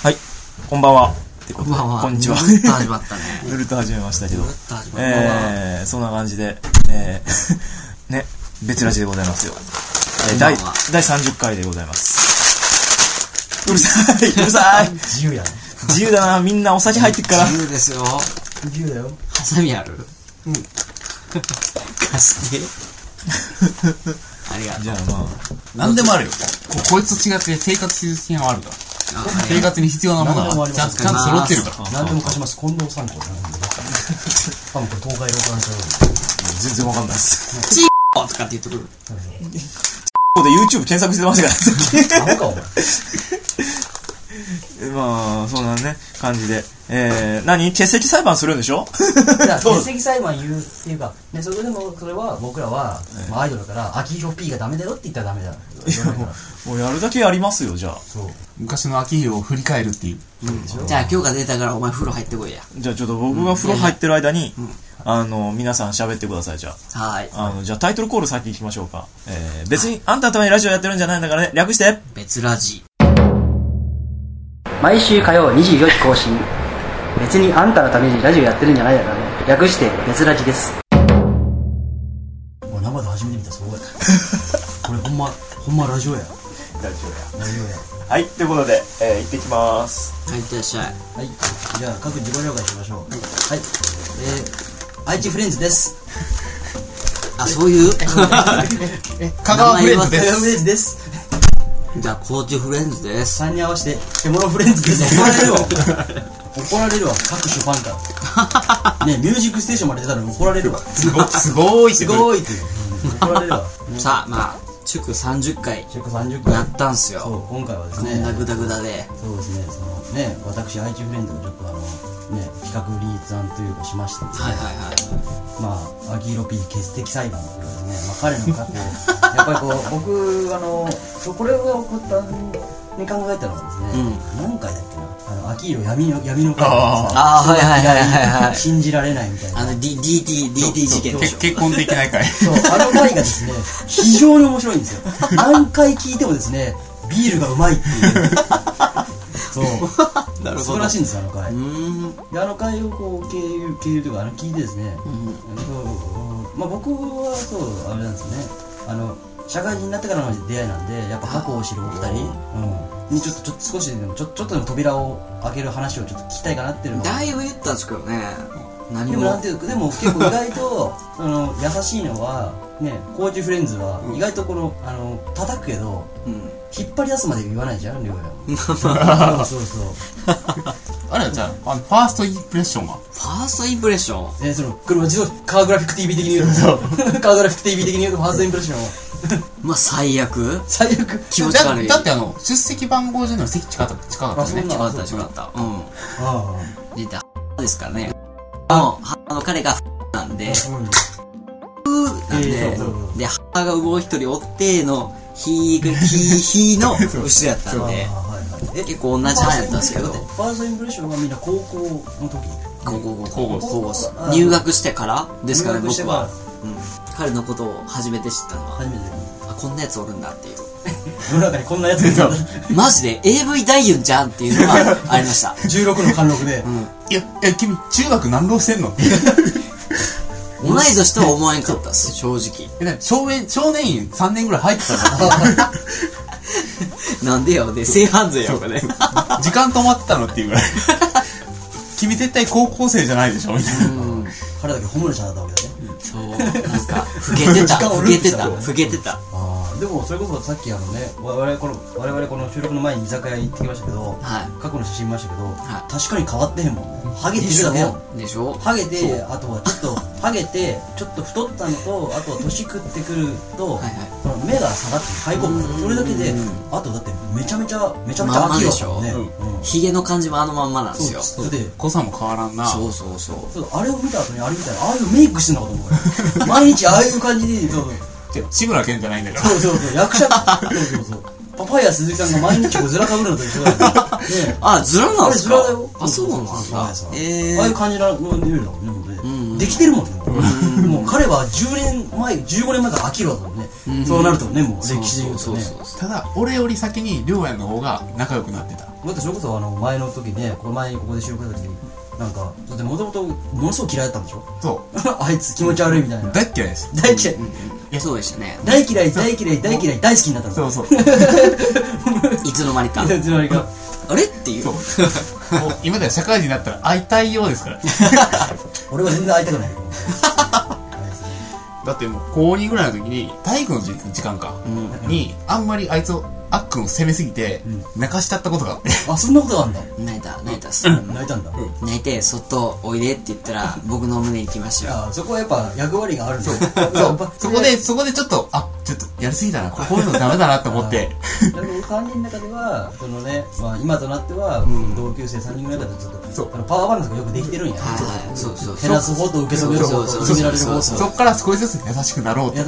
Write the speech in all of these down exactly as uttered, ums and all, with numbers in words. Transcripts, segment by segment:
はい、こんばんは。ってことで、 こんばんは。 こんにちは。 ぬるっと始まったね。 ぬるっと始めましたけど、 ぬるっと始まった。 えー、そんな感じで、えー、ね、別ラジでございますよ。えー、第、第さんじゅっかいでございます。うるさい、うるさい。 自由やね。 自由だな、みんなお酒入ってっから。 自由ですよ。 自由だよ。 ハサミある？うん。貸して。ありがとう。 じゃあまあ、 何でもあるよ。こ, こいつと違って生活必需品はあるから。生活に必要なものはちゃんとちゃんと揃ってるから。 何でも貸します。近藤参考なんで。多分これ東海ローカルシ全然わかんないです。 チーとかって言ってくる。 ここで YouTube 検索してましたから。 ャー。何かお前。 まあ、そんなね、感じで。えー、何欠席裁判するんでしょ？ いや、欠席裁判言うっていうか、ね、それでも、それは僕らは、まあ、アイドルだから、秋広 P がダメだよって言ったらダメだよ。 いやもう、もうやるだけやりますよ、じゃあ。 そう。 昔の秋広を振り返るっていう。 うん、じゃあ今日が出たからお前風呂入ってこいや。 じゃあちょっと僕が風呂入ってる間に、うん、あの、皆さん喋ってください、じゃあ。 はい。 あの、じゃあタイトルコール先行きましょうか。えー、別に、あんたのためにラジオやってるんじゃないんだからね、略して。 別ラジ。 毎週火曜にじよじ更新。別にあんたのためにラジオやってるんじゃないだからね。略して別ラジです。 俺生で初めて見た、そうや。これほんま、ほんまラジオや。 ラジオや。 ラジオや。 はい、ということで、えー、行ってきます。 はい、いってらっしゃい。 はい。じゃあ、各自己紹介しましょう。はい。はい、えー、愛知フレンズです。 あ、そういうえ、香川フレンズで香川フレンす。 ズです。 じゃあ、高知フレンズです。 さんに合わせて、獣フレンズです。怒られるわ。怒られるわ、各種ファンから。ね、ミュージックステーションまで出たら怒られるわ。 すごすごいすごいっていう。怒られるわ。 さあ、まあ、祝さんじゅっかい。 祝さんじゅっかい。 やったんすよ。 そう、今回はですこね。 んなグダグダで。 そうですね、そのね、私、愛知フレンズをちょっとあの、ね、企画立案というかしましてですね。 はいはいはい。 まあ、秋広 P 欠席裁判というですね、まあ、彼の過去、やっぱりこう、僕、あの、これが起こったに考えたのはですね、うん、何回だっけな、あの、秋広闇の、闇の会ああ、はいはいはいはいはい。 信じられないみたいな。 あの、D、ディーティー、ディーティー 事件でしょ。 結婚できない会。 そう、あの会がですね、非常に面白いんですよ。何回聞いてもですね、ビールがうまいっていう。そう。 なるほど。 素晴らしいんですよ、あの回。 うん。 で、あの回をこう、経由、経由というか、あの、聞いてですね、うん、まあ僕はそう、あれなんですよね、あの、社会人になってからの出会いなんで、やっぱ過去を知るお二人、うん、にちょっと、ちょっと少しでも、ちょ、ちょっとでも扉を開ける話をちょっと聞きたいかなっていうのが。 だいぶ言ったんですけどね。何でもなんていうか、でも結構意外と、あの、優しいのは、ね、高知フレンズは、意外とこの、あの、叩くけど、うん、引っ張り出すまで言わないじゃん、りょうや。そうそうそう。 あれはじゃあ、あの、ファーストインプレッションはファーストインプレッションえー、その、車自動、カーグラフィック ティーブイ 的に言うと、カーグラフィック ティーブイ 的に言うと、ファーストインプレッションは。 まあ、最悪最悪気持ち悪い。 だってあの、出席番号順の席近かった、近かったね。 近かった、近かった。うん。 ああ。 で、だ、ですからね。あの、あの彼が、なんで、うーなんで、で、母がもう一人おっての、ひーが、ひー、ひーの後ろやったんで、結構同じ班やったんですけど。 ファーストインプレッションはみんな高校の時高校、高校、高校。入学してからですからね、僕は。うん。彼のことを初めて知ったのは、 初めてあ、こんなやつおるんだっていう。 世の中にこんなやつがいたんだ。 マジで エーブイ 大優じゃんっていうのがありました。 じゅうろくの貫禄で。 うん。いや、いや、君、中学何浪してんの同い年とは思わんかったっす、正直。 え、少年、少年院さんねんぐらい入ってたのなんでよ、で、性犯罪やからね。 時間止まってたのっていうぐらい。君絶対高校生じゃないでしょみたいな。 彼だけホモレちゃんだったわけだね。 そう、なんか、老けてた、老けてた、老けてた。 でもそれこそさっきあのね、我々この我々この収録の前に居酒屋行ってきましたけど、はい、過去の写真見ましたけど、はい、確かに変わってへんもんね。ハゲてるだけよ。 でしょ。 ハゲて、あとはちょっとハゲてちょっと太ったのと、あとは年食ってくると、はいはい、この目が下がってハイボール、それだけで、あとだってめちゃめちゃめちゃめちゃ秋でしょね。 ヒゲの感じもあのまんまなんですよ。 そうで、濃さも変わらんな。 そうそうそう。 あれを見た後にあれみたいな、ああいうメイクしてんのかと思うよ。毎日ああいう感じで、そうそう。 志村けんじゃないんだから。 そうそうそう、役者そうそうそう。パパイヤ鈴木さんが毎日こうズラかぶるのと一緒だよね。 あ、ズラなんですか？ あれズラだよ。 あ、そうなんだ。 ええ。ああいう感じの匂いだもんね。できてるもんね。もう彼はじゅうねんまえ、じゅうごねんまえから飽きるわけだもんね。 そうなるとね、もう歴史で言うとね。 ただ俺より先にりょうやの方が仲良くなってた。 だってそれこそあの前の時ね、この前にここで収録した時になんかだってもともとものすごく嫌いだったんでしょ。 そうあいつ気持ち悪いみたいな。 大嫌いです。 大嫌い。 いやそうでしたね。 大嫌い大嫌い大嫌い大好きになったの。 そうそう。 いつの間にか。 いつの間にか。 あれっていう。 もう今では社会人になったら会いたいようですから。 俺は全然会いたくない。 だってもう高にぐらいの時に体育の時間かにあんまりあいつをあっくんを責めすぎて泣かしちゃったことがあって。 あ、そんなことがあるんだ。 泣いた泣いたっす。 泣いたんだ。 泣いてそっとおいでって言ったら僕の胸に来ましたよ。 あ、そこはやっぱ役割があるんだ。 そこでそこでちょっとあちょっとやりすぎたな、こういうのダメだなって思って。 だからさんにんの中ではそのね、まあ今となっては同級生さんにんぐらいだとちょっとパワーバランスがよくできてるんや。 そうそう。 減らす方と受け止める方と決められる方と。 そっから少しずつ優しくなろうと。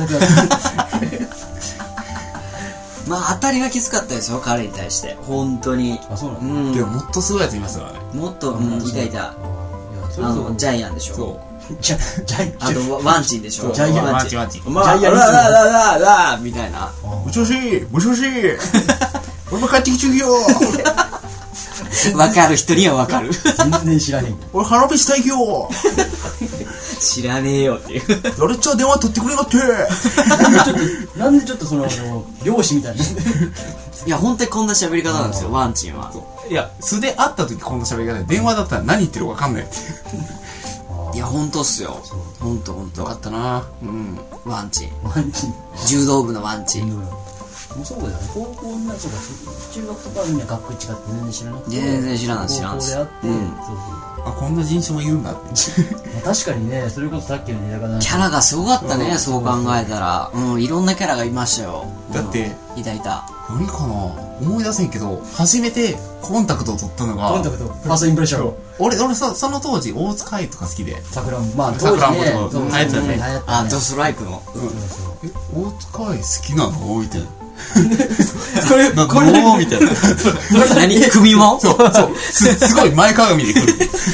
まあ当たりがきつかったですよ、彼に対して本当に。 あ、そうなの。 でももっとすごいやついますからね。 もっといたいた。あのジャイアンでしょ。 そうジャイあとワンチンでしょ。 ジャイアンワンチンワンチン。 まあラララララみたいな。 もしもしもしもし俺も帰ってきちゅうよ。 わかる人にはわかる。 全然知らへん。 俺花火したいよ。 知らねえよっていう。 誰っちゃ電話取ってくれよって。 なんでちょっとその漁師みたいな。いや本当にこんな喋り方なんですよ、ワンチンは。 いや素で会った時こんな喋り方で、電話だったら何言ってるか分かんないって。 いや本当っすよ。本当本当。 よかったな。 うん。ワンチン。 ワンチン。 柔道部のワンチン。 もうそうだよね。高校になるとか中学とかはみんな学区違って全然知らなくて。 全然知らない知らない。 高校であって。そうそう。 あ、こんな人種もいるんだって。 確かにね、それこそさっきのネタかな。 キャラがすごかったね、そう考えたら。うん、いろんなキャラがいましたよ。 だっていたいた。 何かな、思い出せんけど初めてコンタクトを取ったのがコンタクトファーストインプレッション。 俺俺そその当時大塚愛とか好きで、 桜もまあ当時ね流行ってたね。 あ、ドストライクの。 え、大塚愛好きなのみたいな。 これこれみたいな。 何首も？ そうそうすすごい前かがみで来る。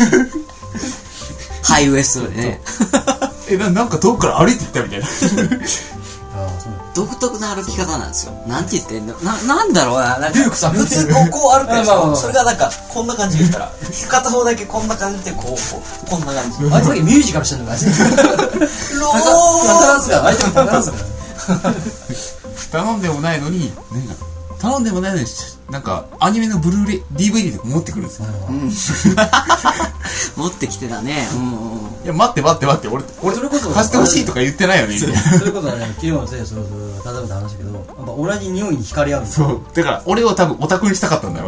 ハイウエストでね。 え、な、なんか遠くから歩いてきたみたいな。 独特な歩き方なんですよ。なんて言ってんの、な、なんだろうな、なんか普通こうこう歩くでしょ。それがなんかこんな感じで言ったら片方だけこんな感じでこうこうこんな感じ。あいつだけミュージカルしてんのか。ロー。タダンスが相手もタダンスが。 頼んでもないのに、なんか頼んでもないのになんかアニメのブルーレイ ディーブイディー とか持ってくるんですよ。 持ってきてたね。うんうん。 いや待って待って待って、俺俺それこそ貸してほしいとか言ってないよね。 それこそね、昨日のせいでそろそろただめた話だけど、やっぱ同じ匂いに惹かれ合う。 そうだから俺を多分オタクにしたかったんだよ。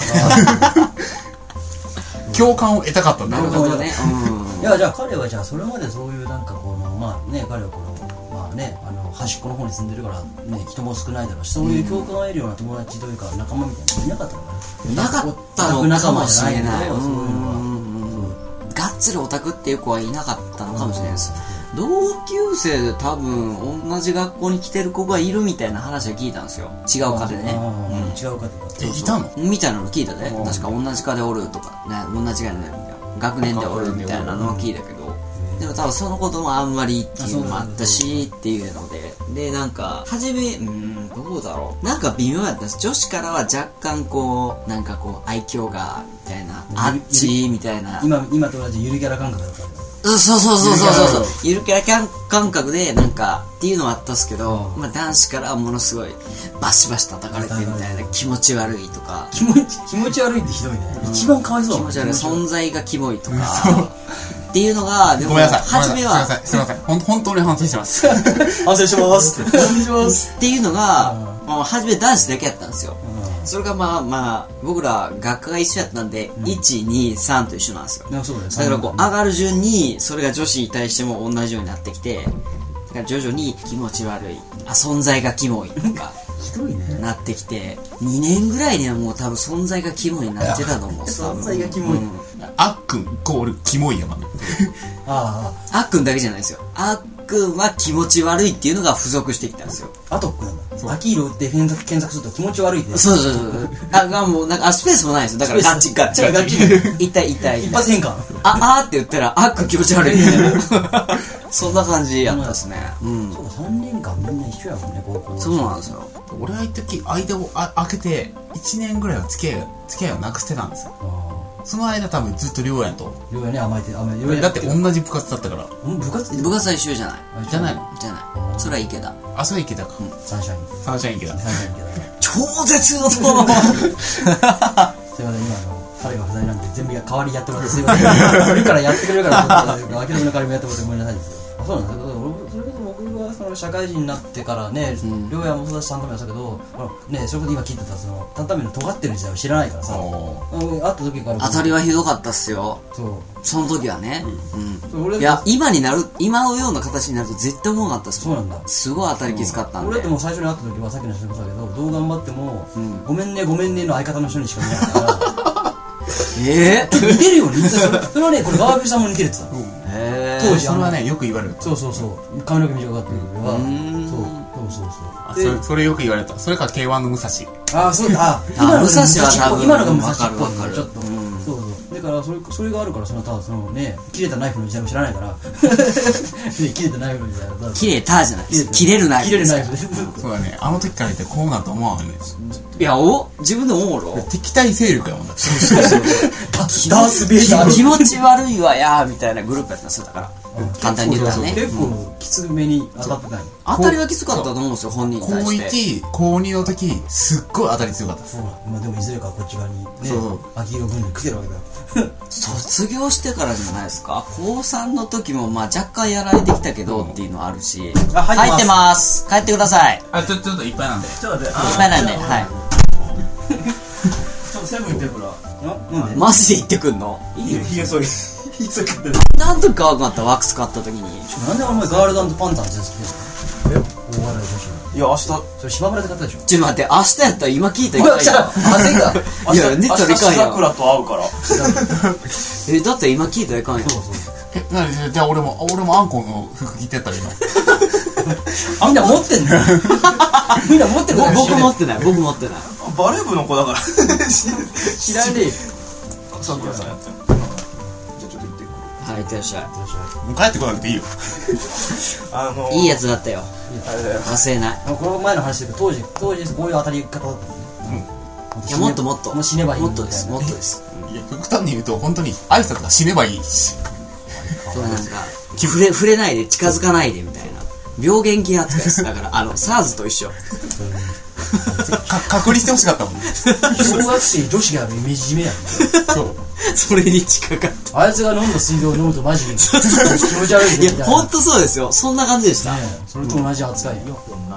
共感を得たかったんだよ。 なるほどね。 いやじゃあ彼はじゃあそれまでそういうなんかこのまあね、彼はこのまあね、あの端っこの方に住んでるからね、人も少ないだろうし、そういう共感を得るような友達というか仲間みたいなのいなかったのかな。 いなかったのかもしれない。 そういうのはがっつりオタクっていう子はいなかったのかもしれないです。同級生で多分同じ学校に来てる子がいるみたいな話は聞いたんですよ。違う科でね。 違う科でか。 え、いたの？ みたいなの聞いたね。確か同じ科でおるとかね、同じ学年でおるみたいなのは聞いたけど、でも多分そのこともあんまりっていうのもあったしっていうので、でなんか初め、うーんどうだろう、なんか微妙だったんです。女子からは若干こうなんかこう愛嬌がみたいな、あっちみたいな、 今今と同じゆるキャラ感覚だった。 そうそうそうそうそうそう、ゆるキャラ感覚でなんかっていうのはあったんですけど、まあ男子からはものすごいバシバシ叩かれてみたいな、気持ち悪いとか、 気持ち気持ち悪いってひどいね。一番かわいそう。 気持ち悪い、存在がキモいとかっていうのが、でもごめんなさい、 初めはすみません、ほん本当に反省してます。 反省しますって。反省しますっていうのが、まあ初め男子だけやったんですよ。それがまあまあ僕ら学科が一緒やったんで、いち、に、さんと一緒なんですよ。だからこう上がる順にそれが女子に対しても同じようになってきて、だから徐々に気持ち悪い、あ、存在がキモいとかひどいね。 なってきて、にねんぐらいにはもう多分存在がキモいになってたと思う。 存在がキモい。 あっくんイコールキモいやまね。 ああ、あっくんだけじゃないですよ。あっくんは気持ち悪いっていうのが付属してきたんですよ。 あとっくんなんだ。アキーロって検索検索すると気持ち悪いで。 そうそうそう。あ、がもうなんか、あ、スペースもないですよ。だからガッチガッチガッチ。痛い痛い。 一発変換。 あ、あーって言ったら、あっくん気持ち悪いみたいな。 そんな感じやったですね。うん。 そうか、さんねんかんみんな一緒やもんね、高校。 そうなんですよ。 俺が行った時、間をあ開けて、いちねんぐらいは付き合い、付き合いをなくしてたんですよ。その間多分ずっと寮やんと。 寮やね、甘えて、甘えて。 だって同じ部活だったから。 うん、部活部活は一緒じゃない。 じゃないじゃない。それは池田。 あ、それ池田か。 サンシャイン。 サンシャイン池田。 サンシャイン池田。 超絶の友すいません、今の彼が不在なんで全部代わりやってもらってすいません。いるからやってくれるから諦めの代わりもやってもらってごめんなさいですよ。あ、そうなんですよ。それこそ僕がその社会人になってからね、両親もそうだし担々麺もしたけど、ね、それこそ今聞いてたその担々麺の尖ってる時代を知らないからさ、会った時から当たりはひどかったっすよ。 そうその時はね。うん。いや今になる今のような形になると絶対思わなかったっす。 そうなんだ。 すごい当たりきつかったんで。 俺だってもう最初に会った時はさっきの人もそうだけど、どう頑張ってもごめんねごめんねの相方の人にしか見えないから。 ええ似てるよね。それはね、これ川口さんも似てるってさ。 へ当時それはねよく言われる。 そうそうそう。髪の毛短かった時は、そうそうそうそう。それよく言われた。それから ケーワン の武蔵。 ああ、そうだ。 今の武蔵は多分今のが武蔵っぽいわかるちょっと。そうそう。だからそれそれがあるからそのただそのね切れたナイフの時代も知らないから。切れたナイフの時代は。 切れたじゃないです。切れるナイフ。 切れるナイフです。 そうだね。あの時から言ってこうなると思わんね。 いやお自分で思うろ。 敵対勢力やもんだ。 そうそうそう。 ダースベイダー。 気持ち悪いわやみたいなグループやったんですよだから。簡単に言ったらね。 結構きつめに当たってたんよ。 当たりはきつかったと思うんですよ本人に対して。 高いち、高にの時すっごい当たり強かった。 そう。まあでもいずれかこっち側にねそう秋色軍に来てるわけだ。 卒業してからじゃないですか。高さんの時もまあ若干やられてきたけどっていうのはあるし。 あ入ってます。帰ってください。 あ、ちょちょっといっぱいなんで。 ちょっと待って。 いっぱいなんではい。 ちょっとセブン行ってるから。なんで？ マジで行ってくんの？ いいよ。ひげ剃り。ひげ剃りって。 なんとかわかったワックス買った時に。 なんでお前ガールズ&パンツァーズ好きなの？え？大笑い女子。 いや明日それ島村で買ったでしょ？ ちょっと待って明日やったら今聞いたらいかんやん。 汗が。 いやネットでいかんやん。 桜と会うからえだって今聞いたらいかんやん。 そうそう。 え、なにじゃあ俺も俺もアンコウの服着てったら今。 みんな持ってんの？みんな持ってるの？ 僕持ってない僕持ってない。 バレー部の子だから知らねえよ。 桜さんやってる。じゃあちょっと行ってくる。 はいいってらっしゃい。 もう帰ってこなくていいよ。 あのいいやつだったよ。忘れない。 この前の話で当時当時こういう当たり方だったんですね。 いやもっともっともう死ねばいいもっとですもっとです。 いや極端に言うと本当に挨拶が死ねばいいし。 そうなんか触れ触れないで近づかないでみたいな病原菌扱いです。だからあの SARS と一緒。 か隔離してほしかったもん。 小学生女子がいじめいじめやん。 そうそれに近かった。 あいつが飲んだ水道を飲むとマジで気持ち悪いみたいな。 いや本当そうですよ。そんな感じでした。 それと同じ扱いよ。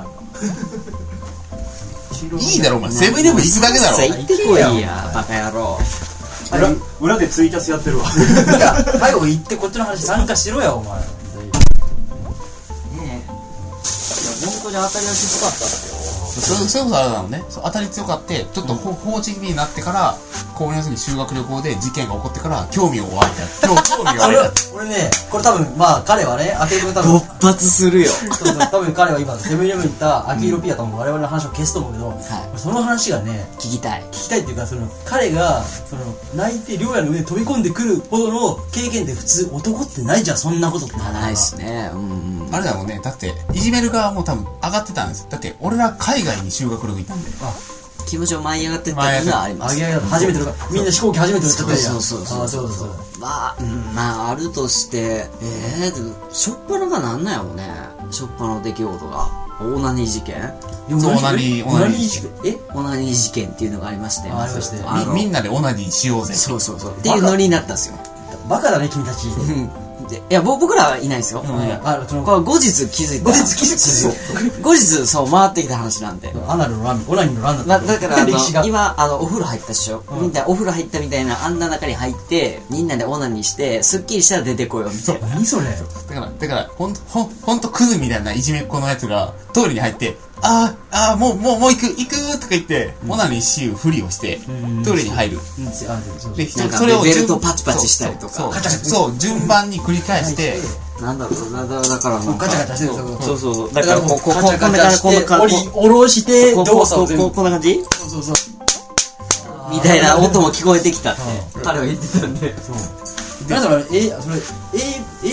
いいだろお前セブンイレブン行くだけだろ。 行ってこいやバカ野郎。 裏裏でツイキャスやってるわ。 いや早く行ってこっちの話参加しろやお前。 ねえ。いや本当に当たりはきつかったっすよ。 そうそういうことあれなのね。当たり強かってちょっと放置気味になってから高にの時に修学旅行で事件が起こってから興味を湧いた。興興味が湧いた。 俺ねこれ多分まあ彼はね秋色君多分勃発するよ。 そうそう多分彼は今セブンイレブン行った秋色ピアとも我々の話を消すと思うけど、その話がね聞きたい聞きたいっていうかその彼がその泣いて両親の上に飛び込んでくるほどの経験って普通男ってないじゃんそんなことって。 ないっすね。うんうん。 あれだろうね。だっていじめる側も多分上がってたんですよ。だって俺ら海外に修学旅行行ったんで。 気持ちを舞い上がってったのがあります。 上げ上がって初めてのみんな飛行機初めて乗っちゃったじゃん。 そうそうそうあそうそうまあ、うん、まああるとしてえー、でもしょっぱながなんなんやろね。しょっぱなの出来事がオーナニー事件。 そうオナニーオナニー事件。 えオナニー事件っていうのがありまして。 ありましてみんなでオナニーしようぜ。 そうそうそうっていうノリになったんですよ。 バカだね君たち。 いや僕らはいないですよ。これ後日気づいた。 後日気づいた。 後日そう回ってきた話なんで。 アナルのランオナニーのランだった。 だからあの今あのお風呂入ったでしょ。みんなお風呂入ったみたいなあんな中に入ってみんなでオナニーしてすっきりしたら出てこようみたいな。 何それ。 だからだからほんほんほんとクズみたいないじめっ子のやつがトイレに入って。あーあーもうもうもう行く行くとか言ってオナニーしゆうふりをしてトイレに入る。 でそれをベルトパチパチしたりとかそう順番に繰り返してなんだろうだからもうガチャガチャしてる。 そうそうそうだからこうこうこんな感じこんな感じ下ろして動作を全部こんな感じそうそうそうみたいな音も聞こえてきたって彼は言ってたんで。 なんだろう、え、それ、A、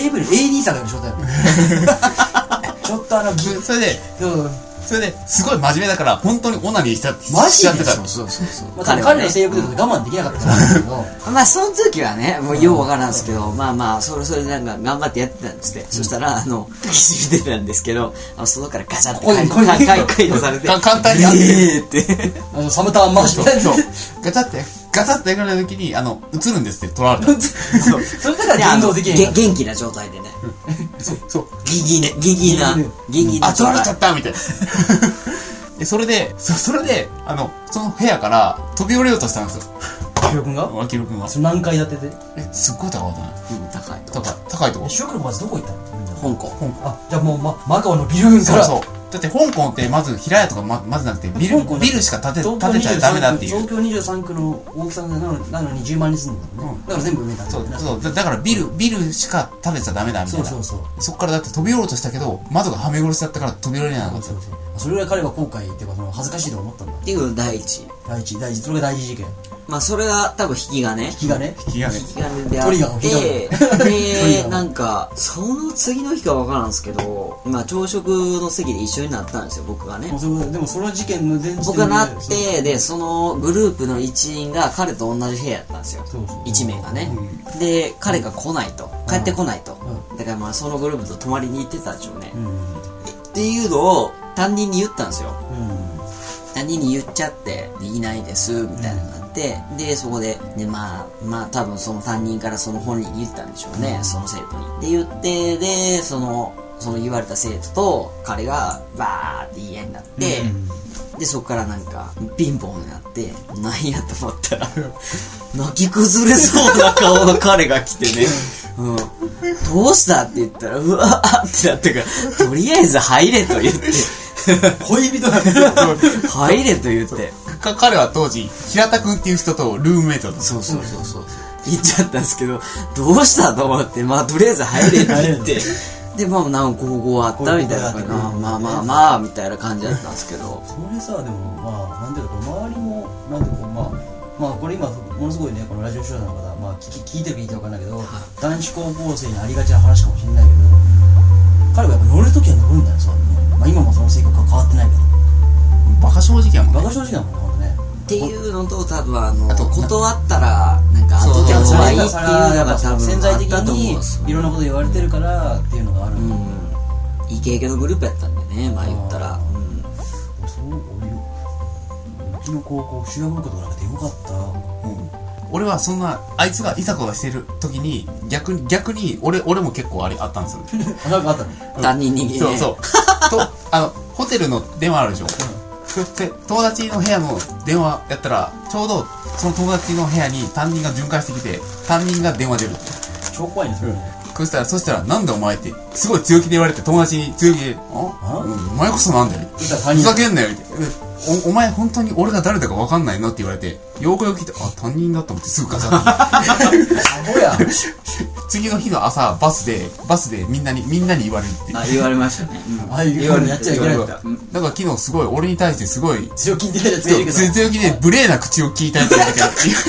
エーブイ の エーディー さんがちょっとちょっとあのそれでそれですごい真面目だから本当にオナニーしちゃってマジでしちゃってた。 そうそうそうそう。 まあ、彼の性欲で我慢できなかったからなんだけどまあその時はね、もうようわからんですけど、まあまあ、それそれでなんか頑張ってやってたんですって。そしたら、あの、気づいてたんですけど、あの外からガチャって解解除されて、 簡単にやってえーって。 あのサムターン回しそうてそうガチャってガチャってやられた時にあの映るんですって取られた。 そうそれだから運動できないげ元気な状態でね。 そうそうギギね、ギギな、ギギなあ取状態。 られちゃったみたいな。でそれでそそれであのその部屋から飛び降りようとしたんですよ。 ヒロ君が脇野君がそれ何階建てでえすっごい高かったね。 うん、高いと。 高い高いとこ。 ヒロ君のまずどこ行ったの香港。 香港。 あじゃあもう、ま、マカオのビル群からそうそう。だって香港ってまず平屋とか ま, まずなくてビル香港ビルしか建て東建てちゃダメだっていう。 東京にじゅうさんくの大きさなのなのにじゅうまん人住んでるのね、 うんだから全部埋めたんだそうよねそうだだからビルビルしか建てちゃダメだみたいな。 そうそうそうそっからだって飛び降りようとしたけど窓がはめ殺しだったから飛び降りれなかった。 そうそうそれぐらい彼は後悔っていうかその恥ずかしいと思ったんだっていうのが第一。 第一第一それが第一事件まあそれが多分引き金。 引き金引き金。 引き金であっトリガーを引きて、 金トリで、 ガーなんか、その次の日かわからんですけど、まあ朝食の席で一緒になったんですよ、僕がねもう。それでもその事件の前日僕がなって、で、そのグループの一員が彼と同じ部屋やったんですよそうそう。 一名がね。で、彼が来ないと。帰ってこないと。だからまあそのグループと泊まりに行ってたんでしょうね。 うんっていうのを担任に言ったんですよ。 うん担任に言っちゃって、でいないです、みたいなのがあって、で、そこで、で、まあ、まあ多分その担任からその本人に言ったんでしょうね、その生徒に。で、言って、で、その、その言われた生徒と彼がバーって言い合いになって、で、そこからなんか、ピンポンになって、何やと思ったら、泣き崩れそうな顔の彼が来てね、うん、どうしたって言ったら、うわーってなったから、とりあえず入れと言って、 恋人だね入れと言って。 か彼は当時平田君っていう人とルームメイトだった。 そうそうそうそう。言っちゃったんですけど、どうしたと思って、まあとりあえず入れって言って、で、まあなんかこうあったみたいな感じ、まあまあまあまあ、みたいな感じだったんですけど。 それさでもまあなんていうか周りもなんていうかまあまあこれ今ものすごいねこのラジオ視聴者の方まあ聞き聞いてるか聞いてるか分かんないけど男子高校生にありがちな話かもしれないけど彼はやっぱ乗るときは乗るんだよそうねまあ今もその性格は変わってないけどバカ正直やもんね。 バカ正直だもんねほんとねっていうのと、多分あの、 あと断ったら、なんか後でそう怖いっていうそれのがが多分潜在的あったと思うんにですよねいろんなこと言われてるからっていうのがあるんだようん。イケイケのグループやったんでね、まあ言ったら。うん。 そう俺うちの高校修学旅行とかなくてよかったうん俺はそんなあいつがいざこざしてる時に逆に逆に俺俺も結構あれあったんですよ。 あなんかあったの担任にね。 そうそう。とあのホテルの電話あるでしょ。で友達の部屋の電話やったらちょうどその友達の部屋に担任が巡回してきて担任が電話出るって。 超怖いねそれねそしたらそしたらなんだお前ってすごい強気で言われて友達に強気でああうんお前こそなんだよ。 そしたら担ふ任ざけんなよって。おお前本当に俺が誰だか分かんないのって言われてよくよく聞いてあ担任だと思ってすぐガチャってアホや次の日の朝バスでバスでみんなにみんなに言われるって。 あ、言われましたね。うんああいうようにやっちゃいけないんだだから昨日すごい俺に対してすごい強気に出るやつがいるけど強気で無礼な口を聞いたやつがいるけど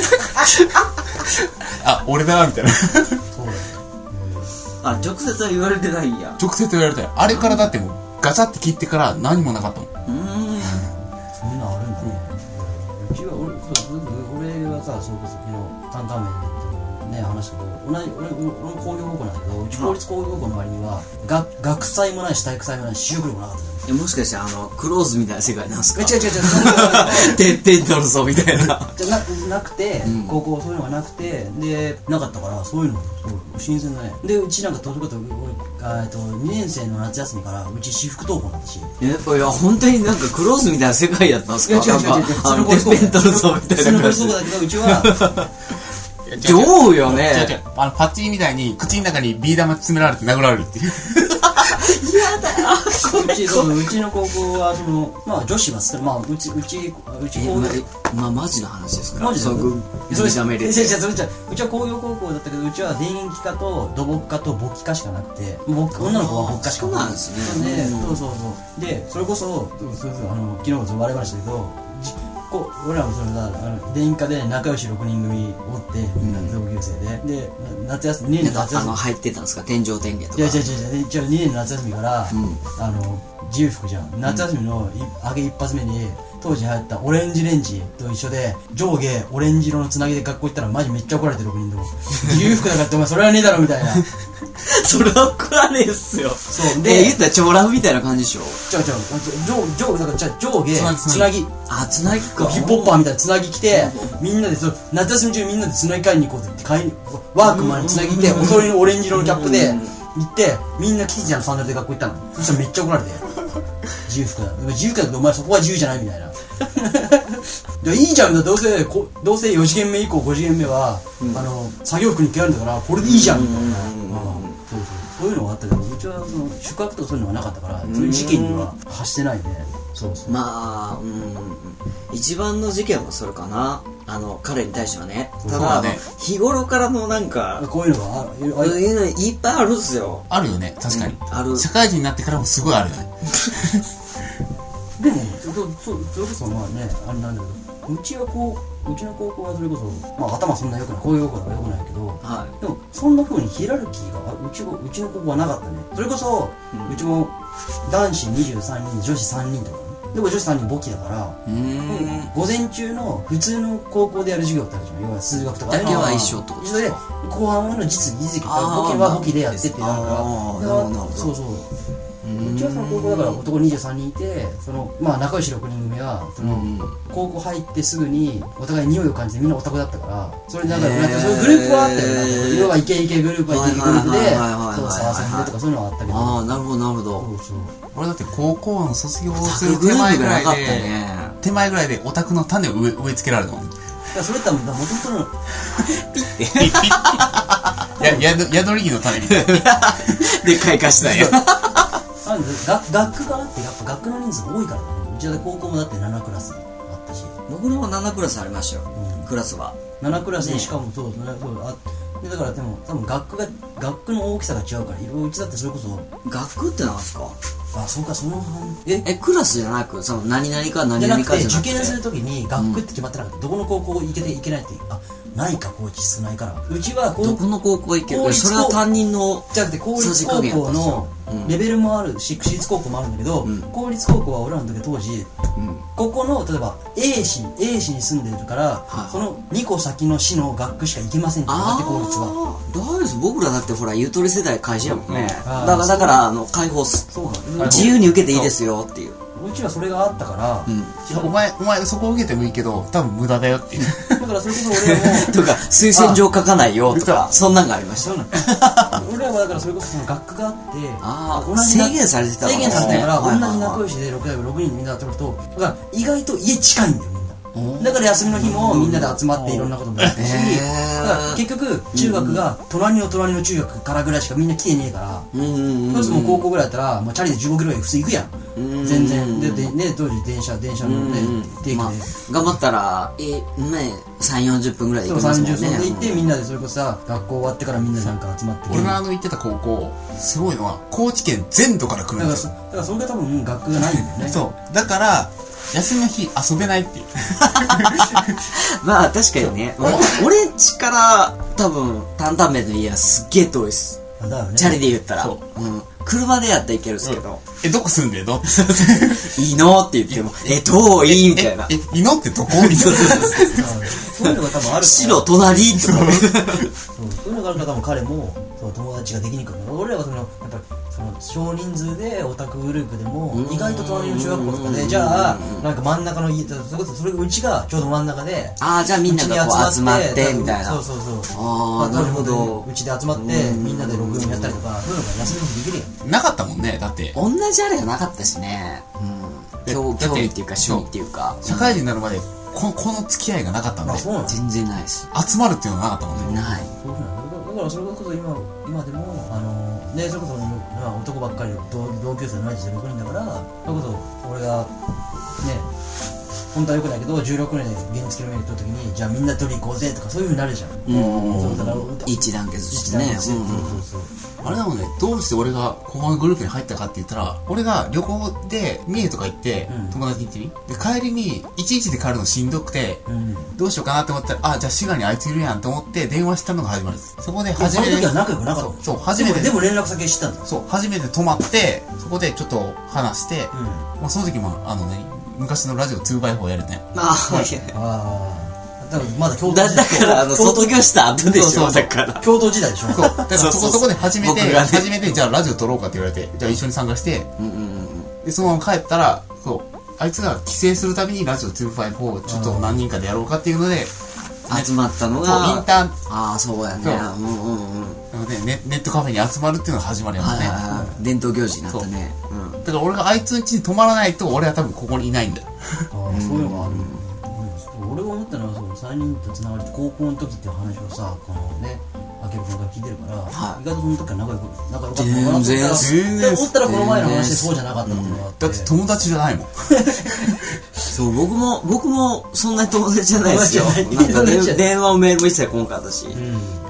あ俺だみたいなそうだよあ、直接は言われてないんや。 直接言われたよ。あれからだってもうガチャって切ってから何もなかったもん。 うーん。 そんなんあるんだねうちは俺そう俺はさそれこそ昨日担々麺でね話したけど同じ俺俺俺も工業高校なんだけどうち公立工業高校の割にはが学祭もないし体育祭もないし修学旅もなかったのよえ、もしかしてあの、クローズみたいな世界なんすか？ え違う違う違うそんなことないてってん取るぞみたいな。 じゃななくて、 うん高校そういうのがなくてでなかったからそういうのそう新鮮だねでうちなんかととと俺えっとにねん生の夏休みからうち私服登校だったしえ、いや、本当になんかクローズみたいな世界やったんすか？ いや違う違う違うなんかあの、てっぺん取るぞみたいそのな感じで。 そうだけどうちはどうよ違う違うね。 あのパッチリみたいに口の中にビー玉詰められて殴られるっていううちそううちの高校はそのまあ女子はすまあうちうちうちえ、 高校ま、ま、マジの話ですか？ マジでそう、ぐ、 それじゃめれて。 違う違うそれじゃうちは工業高校だったけどうちは電気科と土木科と簿記科しかなくて簿記女の子は簿記科しかそうなんですねでうんそうそうそうでそれこそそうそうそうあの昨日も我々したけどじこ俺らもそれさあの電気科で仲良しろくにん組おってみんな同級生でで夏休みにねんの夏休みあの入ってたんですか、天井天下とか。 いや違う違う違う、一応にねんの夏休みから、うん、あの自由服じゃん。夏休みの揚げ一発目に当時流行ったオレンジレンジと一緒で上下オレンジ色のつなぎで学校行ったらマジめっちゃ怒られてろくにんでも自由服だからってお前それはねえだろみたいなそれは怒られんすよ。 そうで、えー、言ったら超ラフみたいな感じでしょ。 違う違う、上上だからじゃ上下つなぎ、 あ、つなぎか。 ヒップホッパーみたいなつなぎ着て、みんなでそう夏休み中みんなでつなぎ買いに行こうって買いワークマンにつなぎてお揃いのオレンジ色のキャップで行ってみんなキティちゃんのサンダルで学校行ったの。そしたらめっちゃ怒られて自由服だ自由服だけどお前そこは自由じゃないみたいないいいじゃんだ、どうせこどうせよ次元目以降ご次元目は、うん、あの作業服に着替えるんだからこれでいいじゃんみたいな、そうそうそういうのがあったけど、うちはその宿泊とかそういうのがなかったからそういう事件には発してないで、そうそう、 まあ、うん、一番の事件はそれかな、あの彼に対してはね。ただ、ね、日頃からのなんかこういうのがある、 あるいうのいっぱいあるんすよ。 あるよね、確かに、 うん、ある。 社会人になってからもすごいあるよねでもそそそれこそまあね、あれなんだけど、うちはこううちの高校はそれこそ、まあ、頭そんな良くない、こういう心が良くないけど、はい、でもそんな風にヒエラルキーがうちうちの高校はなかったね。それこそ、うん、うちも男子にじゅうさんにん女子さんにんとかね。でも女子さんにん簿記だから、うん、午前中の普通の高校でやる授業ってあるじゃん。要は数学とかだけは一緒ってことですか。 後半の実技実技簿記は簿記でやってってなるから、そうそう、うちはその高校だから男にじゅうさんにんいて、そのまあ仲良しろくにん組はその高校入ってすぐにお互い匂いを感じてみんなオタクだったから、それでなんかそういうグループはあったよね。要はイケイケグループはイケイケグループでそうサーサンでとかそういうのはあったけど、 ああなるほどなるほど。 そうそう、 俺だって高校の卒業する手前ぐらいで手前ぐらいでオタクの種を植え植え付けられたもん。 それってもともとのピッてや宿り木の種みたいなでっかい菓子だよ。 学学があってやっぱ学の人数が多いからね。うちは高校もだってななクラスあったし、 僕のはななクラスありましたよ、うん、クラスはななクラスでしかもそうそうあでだからでも多分学が学の大きさが違うから、うちだってそれこそ学ってなんですか。 あ、そうか、そのええクラスじゃなくその何々か何々かじゃなくて受験するときに学区って決まってなくて、うん、どこの高校行けていけないってあないか、高知少ないから。うちはどこの高校行ける、それは担任のじゃなくて公立高校のレベルもあるし、私立高校もあるんだけど、うん、公立高校は俺らの時当時、うん、ここの例えば A 市 A 市に住んでるから、はい、そのにこ先の市の学区しか行けませんってだって公立は。 大丈夫です。僕らだってほらゆとり世代会社やもんね、うん、だからだからあの解放す自由に受けていいですよっていう。 うちはそれがあったから、うん、 お前お前そこ受けてもいいけど多分無駄だよっていうだからそれこそ俺はもうとか推薦状書かないよとかそんなんがありました。 俺らはだからそれこそその学区があって、 あ同じ制限されてた制限されてたから同じ仲良しでろくだいろくにんみんな集まると、だから意外と家近いんだよみんな。だから休みの日もみんなで集まっていろんなこともやってるし、だから結局中学が隣の隣の中学からぐらいしかみんな来てねえから、そうするともう高校ぐらいだったらもうチャリでじゅうごキロぐらい普通行くやん。全然ででね、当時電車電車乗って定期で、 まあ、頑張ったらえねさんじゅうよんじゅっぷんぐらいで行きますもんね。 そうさんじゅっぷんで行ってみんなでそれこそさ学校終わってからみんなでなんか集まって、 俺があの行ってた高校すごいのは高知県全土から来るんですよ。 だからそれが多分学区がないんだよね。 そうだから休みの日遊べないっていうまあ確かにね、俺んちから多分担々麺の家はすっげえ遠いです。 だよね、 チャリで言ったらそう、うん、車でやったらいけるんですけど、 うん、えどこ住んでんのいいのって言ってもえ遠いみたいな、 えいいのってどこみたいなそういうのが多分あるから白隣とかそうそういうのがあるから多分彼もそう友達ができにくい。俺らはそのやっぱりその少人数でオタクグループでも意外と隣の中学校とかでじゃあなんか真ん中の家それこそそれがうちがちょうど真ん中で、 ああじゃあみんながこう集まってみたいな、 そうそうそう、 ああなるほど、 うちで集まってみんなで録音やったりとかそういうのが休みの日できるやん。 なかったもんね。だって同じあれがなかったしね、うん、興味っていうか趣味っていうか社会人になるまでこ の, この付き合いがなかったんで、 全然ないし集まるっていうのがなかったもんね。 ない。 だからそれこそ今今でもあのねそれこそ、まあ、男ばっかり 同, 同級生の同じでろくにんだからそれこそ俺がね本当は良くないけどじゅうろくねんで原付の免許取るときにじゃあみんな取り行こうぜとかそういうふうになるじゃん。 うんそうだから一致団結してね。 そうそうそうあれだもんね、どうして俺がここのグループに入ったかって言ったら、俺が旅行で三重とか行って、うん、友達に行ってみで、帰りにいちいちで帰るのしんどくて、うん、どうしようかなって思ったら、あ、じゃあ滋賀にあいついるやんと思って電話したのが始まるんです。そこで初めて。 その時は仲良くなかった。 そう、初めて。 でも連絡先知ったんだ。 そう、初めて泊まって、そこでちょっと話して、うん、まあその時も、あのね、昔のラジオ ツーバイフォー やるね。 ああ、 ああ。だからまだ京都だだからあの卒業した後でしょ。だから京都時代でしょ。 そうだからそこそこで初めて、ね、初めてじゃあラジオ撮ろうかって言われて、じゃあ一緒に参加して、うんうんうん、でそのまま帰ったら、そうあいつが帰省するたびにラジオツーバイフォーをちょっと何人かでやろうかっていうので、ね、 集まったのがインターン、 ああそうやね。うんうんうん。 なので ネ, ネットカフェに集まるっていうのが始まりなんですね。 はいはいはい、伝統行事になったね。 うん、だから俺があいつん家に泊まらないと俺は多分ここにいないんだよ。 ああそういうのがある。俺が思ったのはそうさんにんとつながり高校の時っていう話をさこのねあける君が聞いてるから、はい、意外とその時から仲良く仲良かったのかなって思ったらこの前の話でそうじゃなかったっていうのがあって、 だって友達じゃないもん。 そう僕も僕もそんなに友達じゃないですよ。なんかね電話もメールも一切来んかったし、うん、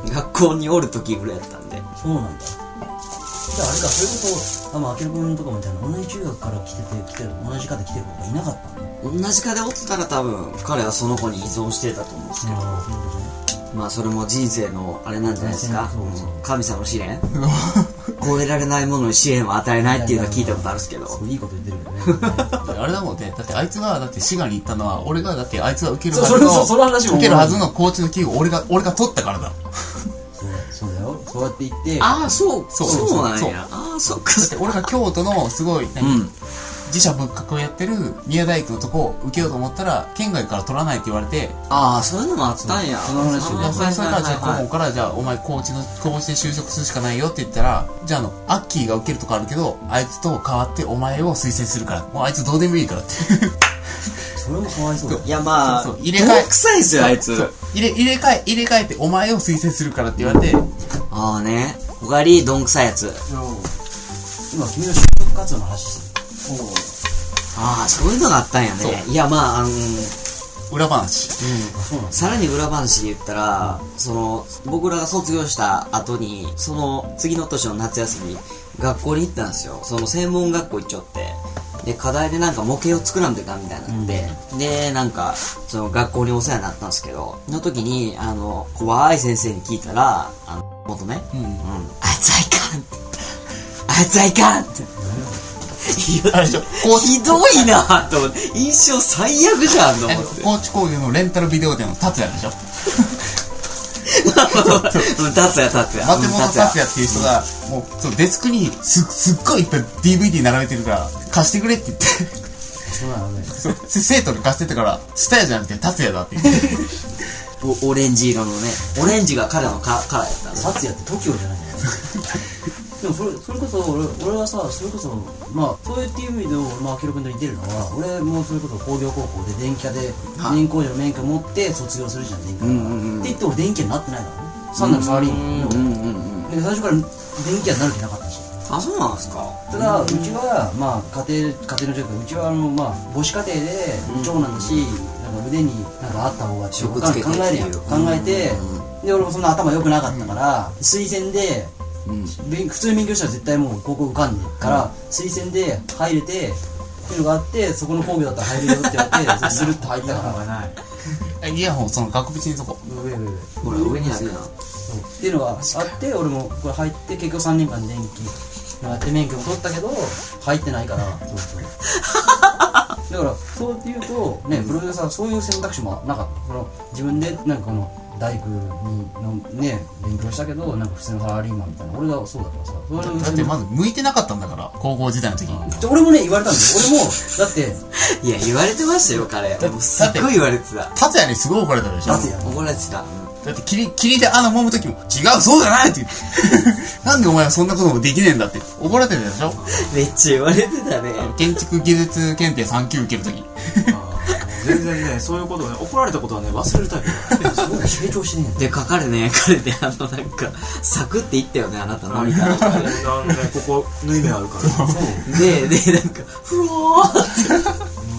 学校におる時ぐらいやったんで。 そうなんだ。じゃああれか、それこそ、あの、あける君とかみたいな、同じ中学から来てて、来てる、同じ科で来てる子がいなかったの？ 同じ科でおってたら多分、彼はその子に依存してたと思うんですけど、あそういうことね、まあそれも人生のあれなんじゃないですか。そうそう神様の試練超えられないものに試練を与えないっていうのは聞いたことあるんですけど。 いいこと言ってるけどね。 あれだもんね、だってあいつが、だって滋賀に行ったのは、俺がだってあいつが受けるはずの、受けるはずのコーチのキーを俺が、俺が取ったからだ。 そうだよ。そうやって言って。 ああ、そう、そうそうなんや。ああ、そっか。 だって俺が京都のすごい、何、うん、自社仏閣をやってる宮大工のとこを受けようと思ったら、県外から取らないって言われて。 ああ、そういうのもあったんや。 その話を。それからじゃあ、高校からじゃあ、お前高知の、高知で就職するしかないよって言ったら、じゃああの、アッキーが受けるとこあるけど、あいつと代わってお前を推薦するから。もうあいつどうでもいいからって。 それもかわいそうだ。 いやまあ、 そうそう入れ替え臭いですよあいつ。 入れ入れ替え入れ替えてお前を推薦するからって言われて。 ああね、おかえりどんくさいやつ。 今君の就職活動の話してる。 ああそういうのがあったんやね。いやまああの裏話。 うん。さらに裏話で言ったら、うん、その僕らが卒業した後にその次の年の夏休み学校に行ったんですよ。その専門学校行っちゃって。で課題でなんか模型を作らんといかんみたいになって、うん、でなんかその学校にお世話になったんですけど、その時にあの怖い先生に聞いたら、あの元ね、うんうん、あいつはいかんってあいつはいかんってひどいなと思って、印象最悪じゃんと思って。 高知工業のレンタルビデオ店の達也でしょ。 達也達也マテモノ達也っていう人がもうそうデスクに す, すっごいいっぱい ディーブイディー 並べてるから貸してくれって言って、 そうなのね、 そう生徒に貸してたからスタヤじゃなくて達也だって言っておオレンジ色のね、オレンジが彼のカカラーやったね。 達也って トキオじゃないんだよでもそれそれこそ 俺, 俺はさ、それこそまあそういうっていう意味でまああけろくんと似てるのは、俺もそれこそ工業高校で電気科で電工場の免許持って卒業するじゃん、電気科、うんうんうん、って言って俺電気科になってないからね。三段のサーリンで最初から電気科になる気なかったし。 あ、そうなんですか。 ただうちはまあ家庭家庭の状況、うちはあのまあ母子家庭で長男だし、なんか腕になんかあった方がって考えるやん、考えて、で俺もそんな頭良くなかったから推薦で、うん、普通に勉強したら絶対もう高校受かんねえから、うん、推薦で入れてっていうのがあって、そこの工業だったら入れるよって言われてスルッと入ったからイヤホンその額縁のとこ上上上ほら上にあるなっていうのがあって、俺もこれ入って結局さんねんかん電気やって免許も取ったけど入ってないからそうそうだからそうっていうとね、プロデューサーはそういう選択肢もなかった。この自分でなんかこの大工にのね勉強したけどなんか普通のサラリーマンみたいな、俺がそうだからさ、それだってまず向いてなかったんだから高校時代の時に。 俺もね言われたんですよ。俺もだっていや言われてましたよ彼。だってすっごい言われてた。 達也にすごい怒られたでしょ。 達也怒られてた。 だって霧霧で穴揉む時も違うそうじゃないって言ってなんでお前はそんなこともできねえんだって怒られてるでしょ。 めっちゃ言われてたね。 建築技術検定さん級受ける時全然ね、そういうことをね、怒られたことはね、忘れるタイプすごい成長してねで、かかるね、彼で、あの、なんか、サクって言ったよね、あなたの。何か。 あのね、ここ、縫い目あるから。 で、で、なんか、ふわーって。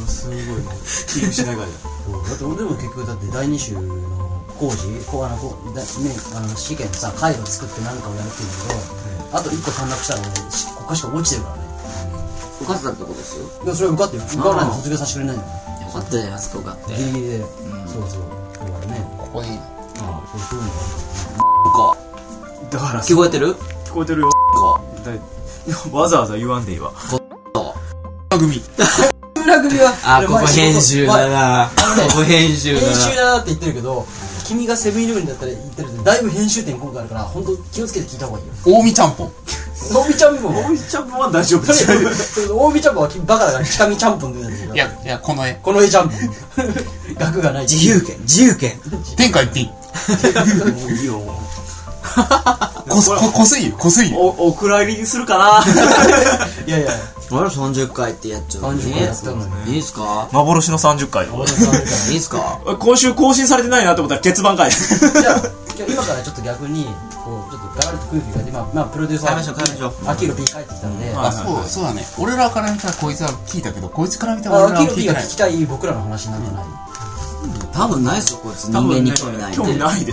すごいもう気にしないからだって俺でも結局だって第二種の工事こうあのこうだ、ね、あの試験さ回路作って何かをやるっていうんだけど、あと一個短絡したらね国家試験落ちてるからね。 受かってたってことですよ。 いやそれ受かってる受からないと卒業させてくれないんだよ。 よかったじゃないですか、受かって。 ギリギリで、そうそうだからね。 ここいい。 ああそうそういうのがか。 だから聞こえてる？ 聞こえてるよか。 だわざわざ言わんでいいわ。 番組。 村組はあ、ここ編集だな。ここ編集だな。 編集だなって言ってるけど、君がセブンイレブンだったら言ってるってだいぶ編集点今回あるから本当気をつけて聞いた方がいいよ。 近江ちゃんぽん。 近江ちゃんぽん大井ちゃんぽんは大丈夫それ近江ちゃんぽんはバカだから近見ちゃんぽんって言うんだけど、 いや、いや、この絵。 この絵ちゃんぽん額がない自由権、自由権。 天下一品。 もういいよ。 こす、こ、こすいよ、こすいよ。 お、お蔵入りにするかな。 いやいやあれさんじゅっかいってやっちゃうさんじゅっかいやったのにいいっすか？ 幻のさんじゅっかい。 いいっすか？ 今週更新されてないなって思ったら欠番かい。 じゃあ今からちょっと逆にこうちょっとガラリと空気がでまあまあプロデューサー変えましょう変えましょうアキーロ P 帰ってきたんで、 あ、そう、そうだね。俺らから見たらこいつは聞いたけど、こいつから見たら俺らアキーロは聞 P いてないが聞。きたい僕らの話になってない。 多分ないっすよ、こいつ。人間に興味ないんで。 興味ないです。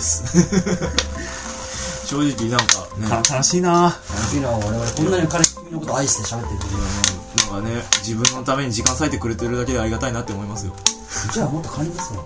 正直なんかね、 か悲しいなっていうのは我々こんなに彼君のこと愛して喋ってるけど、 なんかね、自分のために時間割いてくれてるだけでありがたいなって思いますよ。 じゃあもっと金ですよ。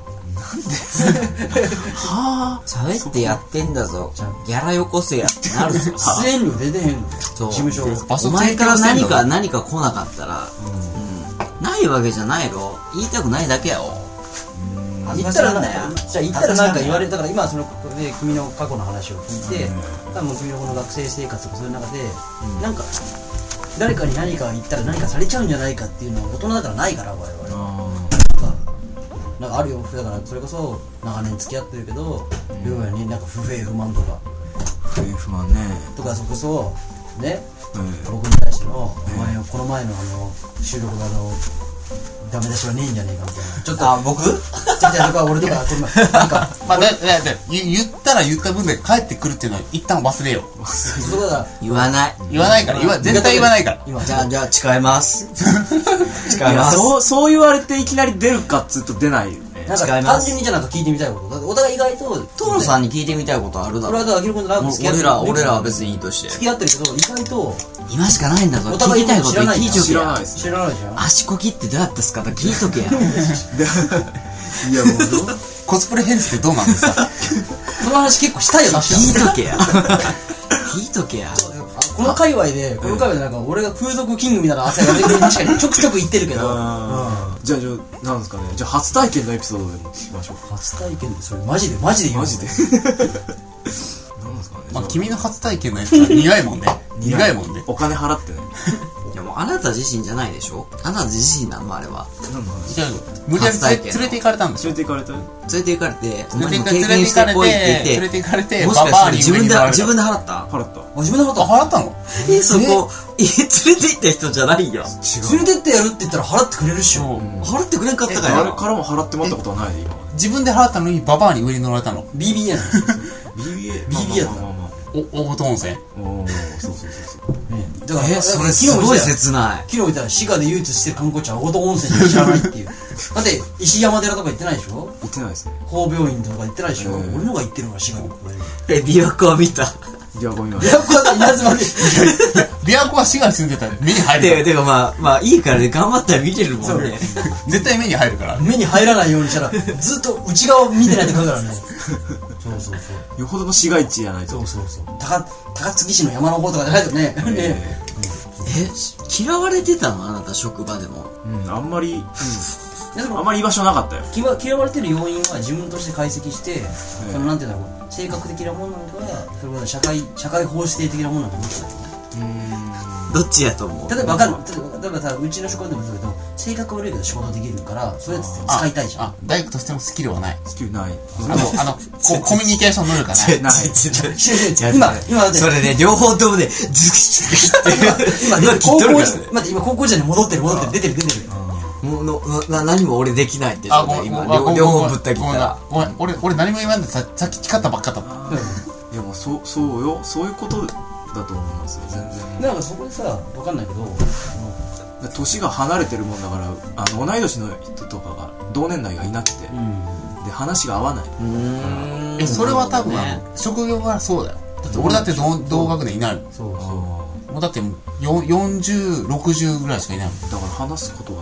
は喋ってやってんだぞ。ギャラよこせやってなるぞ。 出演料出てへんのよそう事務所場所お前から何か、 提供してんだぞ何か来なかったら、うん。ないわけじゃないろ。言いたくないだけやお。 言ったらな恥ずかしいんだよじゃあ言ったらなんか言われるだから今そのこれで君の過去の話を聞いて、多分君のこの学生生活とかそういう中で、なんか誰かに何か言ったら何かされちゃうんじゃないかっていうのは大人だからないから我々はなんかあるよ。だからそれこそ長年付き合ってるけど両親になんか不平不満とか不平不満ね。 とかそこそね、 うん僕に対してのお前この前のあの収録のあのダメ出しはねえんじゃねえかみたいなちょっとあ、僕じゃあとか俺とかこのなんかまあ、だ、だ、だ、言言ったら言った分で帰ってくるっていうのは一旦忘れよう。 そうだから言わない。 言わないから、言わ、絶対言わないから。 今じゃあ、じゃあ、誓います。誓いいや、 ます。 そう、そう言われていきなり出るかっつうと出ないよね。 なんか違います単純にじゃなんか聞いてみたいことだってお互い意外とトロさんに聞いてみたいことあるだろ。 俺はだからアキロ君と長く付き合って俺ら、俺らは別にいいとして。 付き合ってるけど意外と今しかないんだぞ。 お互い聞きたいこと知らない聞いとけや知らない。です。 知らないじゃん足こきってどうやったっすかと聞いとけや。 いや、もう、 コスプレ編成ってどうなんですか？ その話結構したいよ確か聞いとけや。聞いとけや。 この界隈でこの界隈でなんか俺が風俗キングみたいな朝やめてる確かにちょくちょく言ってるけどあーじゃあ、じゃあ、なんですかね。じゃあ、初体験のエピソードでも聞きましょうか。 初体験でそれマジでマジで言うマジで。なんですかね。 まあ、君の初体験のやつは苦いもんね。苦いもんね。 お金払ってね。 いやもうあなた自身じゃないでしょ。あなた自身なのあれは。 何の話？ じゃあ、無理やり連れ連れて行かれたんでしょ？ 連れて行かれた。 連れて行かれて、お前連れても経験してこいって言連れって行かれて、 て、もしかしたら自分で、 ババアに自分で払った払った。 あ自分のことあ、払ったの？ え、そこ、え、連れて行った人じゃないよ。 連れてってやるって言ったら払ってくれるっしょ払ってくれんかったかあれら。 からも払ってもらったことはないで、今まで。 自分で払ったのにババアに上に乗られたの。 ビービーエー なんですよビービーエー。 ビービーエー だったまあまあまあまあお、大本温泉。 おー、そうそうそうそう。 ねだからえ、それすごい切ない。 昨日言ったら滋賀で唯一してる観光地は小戸温泉しか知らないっていうだって石山寺とか行ってないでしょ行ってないですね。 法病院とか行ってないでしょうん俺のが行ってるから滋賀にえ、琵琶湖は見た。 いや、ごめんな琵琶湖だ稲妻で琵琶湖は滋賀に住んでたら目に入るで、でもまあ、まあいいからね、頑張ったら見てるもんね。 絶対目に入るから。 目に入らないようにしたらずっと内側を見てないとダメだからねそうそうそうよほどの市街地やないと。 そうそうそう高高槻市の山の方とかじゃないとねねええ、嫌われてたのあなた職場でも。 ーうん、あんまり、 いやでもあんまり居場所なかったよ。 嫌わ嫌われてる要因は自分として解析して、そのなんていうんだろう性格的なものなのかそれは社会社会奉仕的なものなのかどっちだろうねどっちやと思う？ 例えばわかる例えば例えばさうちの職場でもそうだけど性格悪いけど仕事できるからそういうやつって使いたいじゃんあ、大工としてのスキルはない。 スキルない。 あの、あの、こコミュニケーション能力がない。 ない。 今今だってそれね、両方ともね、ズキズキって。 今今高校切っとるから時待って今高校時代に戻ってる戻ってる出てる出てるもうのな何も俺できないってあ、 状態ごめん、 今ごめん両両方ぶった切ごめんったら。 ごめん、俺、俺何も言わんでさ、さっき誓ったばっかだった。 いや、もう、そう、そうよ。そういうことだと思いますよ、全然。 なんかそこでさわかんないけどあの年が離れてるもんだから、あの同い年の人とかが同年代がいなくて、で話が合わない。 え、それは多分職業がそうだよ。だって俺だって同同学年いないもん。 そうそう。 もうだってよんじゅう、ろくじゅうぐらいしかいないもん。 だから話すことがない。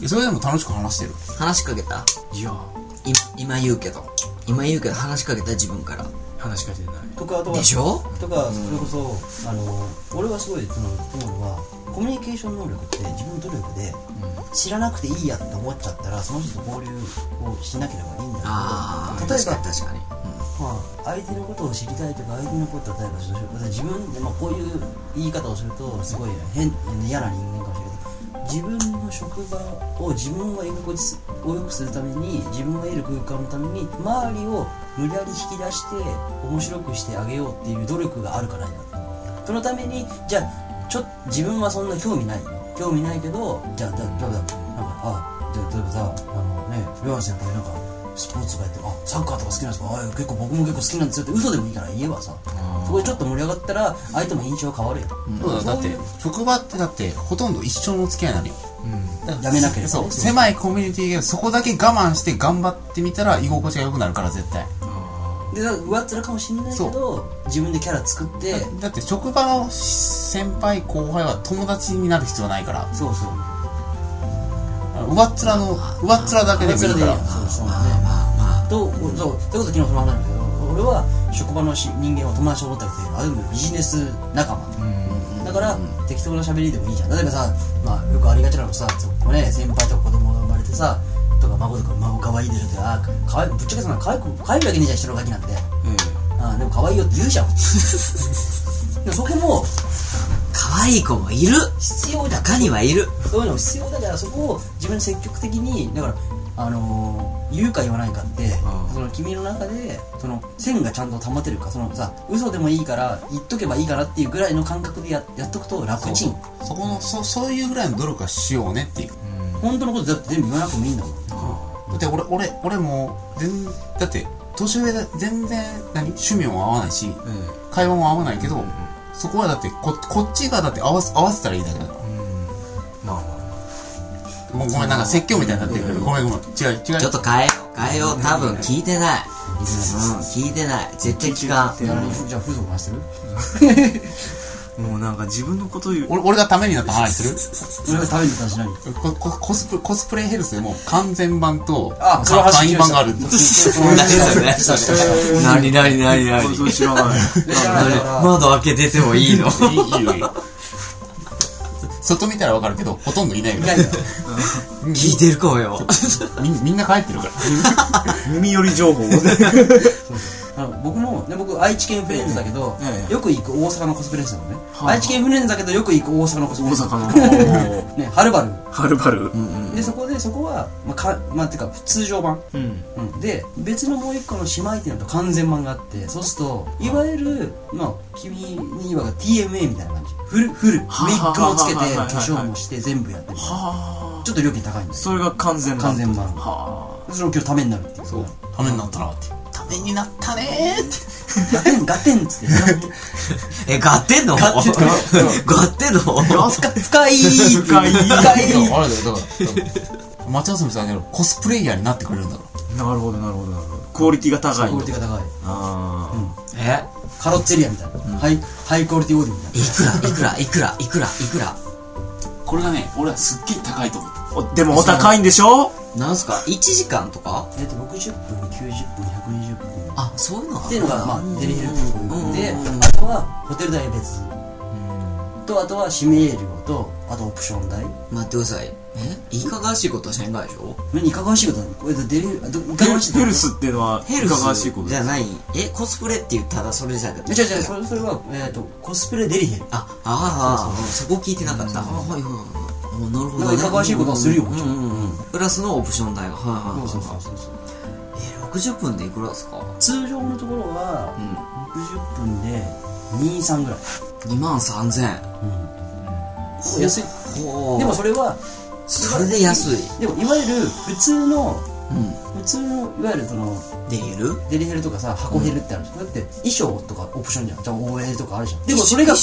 それでも楽しく話してる。 話しかけた？ いや今言うけど今言うけど話しかけた自分から話しかけてないとかあとはでしょ？ とかそれこそあの俺はすごいその思うのはコミュニケーション能力って自分の努力で知らなくていいやって思っちゃったらその人と交流をしなければいいんだけど、 ああ例えば確かに確かに、 まあ、相手のことを知りたいとか相手のことを例えば自分で、まあ、こういう言い方をするとすごい変嫌な人間かもしれないけど自分の職場を自分が居心地を良くするために自分がいる空間のために周りを無理やり引き出して面白くしてあげようっていう努力があるかないかそのためにじゃあちょ自分はそんな興味ないよ興味ないけどじゃあ例えばなんかあじゃあ例えばさあのねりょうや先輩なんかスポーツとかやってあサッカーとか好きなんですかあ結構僕も結構好きなんですよって嘘でもいいから言えばさそこでちょっと盛り上がったら相手も印象変わるよ、 うん、そうだだって職場ってだってほとんど一生の付き合いになるよ、 うん、やめなければそう狭いコミュニティでそこだけ我慢して頑張ってみたら居心地が良くなるから絶対で上っ面かもしれないけど自分でキャラ作ってだ, だって職場の先輩後輩は友達になる必要ないからそうそう上っ面の上っ面だけでもいいからそうそうねとそうってこと昨日その話なんだけど俺は職場のし人間を友達と思ったりしてある意味ビジネス仲間、うん、だから、うん、適当な喋りでもいいじゃん例えばさ、まあ、よくありがちなのさね、先輩とか子供が生まれてさとか孫とか孫可愛いでしょってあかわいぶっちゃけそんな可愛く可愛いわけねえじゃん人のガキなんて、うん、あでも可愛いよって言うじゃんでもそこも可愛い子もいる必要だ中にはいるそういうのも必要だからそこを自分で積極的にだからあのー、言うか言わないかってその君の中でその線がちゃんと保てるかそのさ嘘でもいいから言っとけばいいかなっていうぐらいの感覚で や, やっとくと楽ちんそ, そこの そ, そういうぐらいの努力はしようねっていう、 うん、本当のことだって全部言わなくてもいいんだもん、うん、 だって俺俺俺も全だって年上で全然何趣味も合わないし、うん、会話も合わないけど、うん、そこはだってここっちがだって合わせ合わせたらいいだけだから、うん、まあまあもうごめんなんか説教みたいになってるけどごめんごめん違う違うちょっと変えよう変えよう多分聞いてないうん聞いてない絶対聞かんじゃあ風俗回してるもうなんか自分のこと言う俺俺がためになった話する俺がためになった話何コココスプコスプレヘルスでも完全版とあ簡易版がある何それ何何何何それ知らない窓開けててもいいのいいよいいよ外見たらわかるけどほとんどいないぐらい聞いてるかもよみ, みんな帰ってるから耳寄り情報あの僕も、ね、僕愛知県フレンズだけど、ええ、よく行く大阪のコスプレですよね、はあ、愛知県フレンズだけどよく行く大阪のコスプレ大阪のね、はるばるはるばるでそこでそこはまあかまあてか通常版、うんうん、で別のもう一個の姉妹店だと完全版があってそうするといわゆるまあ君に言わば ティーエムエー みたいな感じフルフルウィッグもつけて化粧もして全部やってるちょっと料金高いんですそれが完全版完全版はあそれを今日ためになるっていうそうためになったなってためになったねーってガテンガテンっつってえガッテンのガッテンガッテンの深い深い深いあれだよだから町遊びさんだけどコスプレイヤーになってくれるんだろなるほどなるほどなるほどクオリティが高いクオリティが高いああえカロッツェリアみたいなハイハイクオリティオーディみたいないくらいくらいくらいくらいくらこれがね俺はすっげえ高いと思うでもお高いんでしょなんすかいちじかんとかえっとろくじゅっぷんきゅうじゅっぷんひゃくにじゅっぷんあそういうのっていうのがまあデリヘルであとはホテル代別とあとは指名料とあとオプション代待ってくださいえいかがわしいことはしないでしょ何いかがわしいことなのこれデリヘルいかがわしいヘルスっていうのはヘルスじゃないえコスプレって言ったらそれじゃなくて違う違うそれそれはえっとコスプレデリヘルあああそこ聞いてなかったあはいはいなるほどいかがわしいことをするよもちろんプラスのオプション代がはいはいそうそうそうそうえろくじゅっぷんでいくらですか通常のところはろくじゅっぷんでにさんぐらいにまんさんぜん安いでもそれはそれで安いでもいわゆる普通の普通のいわゆるそのデリヘルデリヘルとかさ箱ヘルってあるじゃんだって衣装とかオプションじゃんじゃあ オーエル とかあるじゃんでもそれが衣装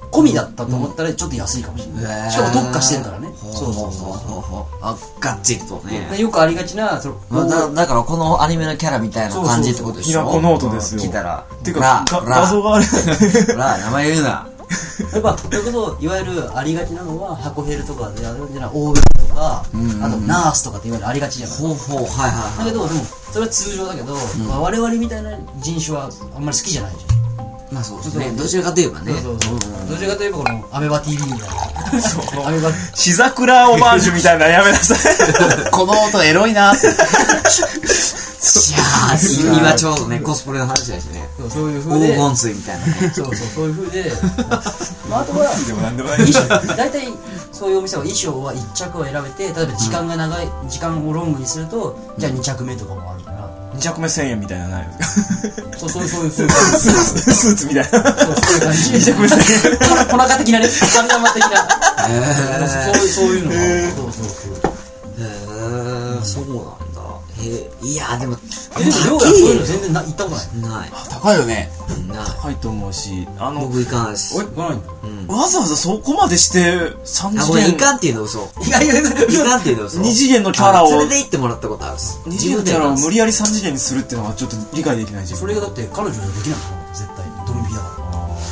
込みだったと思ったらちょっと安いかもしれない。しかも特化してるからね。そうそうそう。 あ、がっちりとね。 よくありがちな、そのだだからこのアニメのキャラみたいな感じってことでしょ。 ひなこノートですよ。 来たら。 てか、画像があれ。 ほら、名前言うな。 やっぱ、それこそ、いわゆるありがちなのは、箱ヘルとかで、あれじゃない、オーベルとか、あと、ナースとかっていわゆるありがちじゃない。 ほうほう、はいはいはい。 だけど、でも、それは通常だけど、我々みたいな人種はあんまり好きじゃないじゃん。 まあそうですね。どちらかといえばね。 そうそうそう。どちらかといえば、この、アメバ ティーブイ みたいな。そう。アメバ。 しざくらオマージュみたいなやめなさい。 この音エロいなって。いやー、今ちょうどね、コスプレの話だしね。 そう、そういう風で。 黄金水みたいなね。 そうそう、そういう風で。まあ、あとは、 でもなんでもない。 大体、そういうお店は衣装はいっ着を選べて、例えば時間が長い、時間をロングにすると、じゃあに着目とかもあるから。 に着目せんえんみたいなのないそう、そういう、そういう、そういう。 スーツみたいな。そう、 そういう感じ。 に着目せんえん。 粉化的なね、カメラマン的な。そういう、そういうのがある。そうそうそう。 へー、そうなんだ。へー、いやーでも、 でも、量がそういうの全然な、行ったことない。 ない。 高いよね。 高いと思うし、 あの、僕行かないです。 おい、行かないんだ。 わざわざそこまでしてさん次元。 あ、これ行かんっていうの嘘。 いやいや、 行かんっていうの嘘。 に次元のキャラを。 それで行ってもらったことあるっす。 に次元のキャラを無理やりさん次元にするっていうのはちょっと理解できない自分。 それがだって彼女じゃできないの絶対。ドミピだから。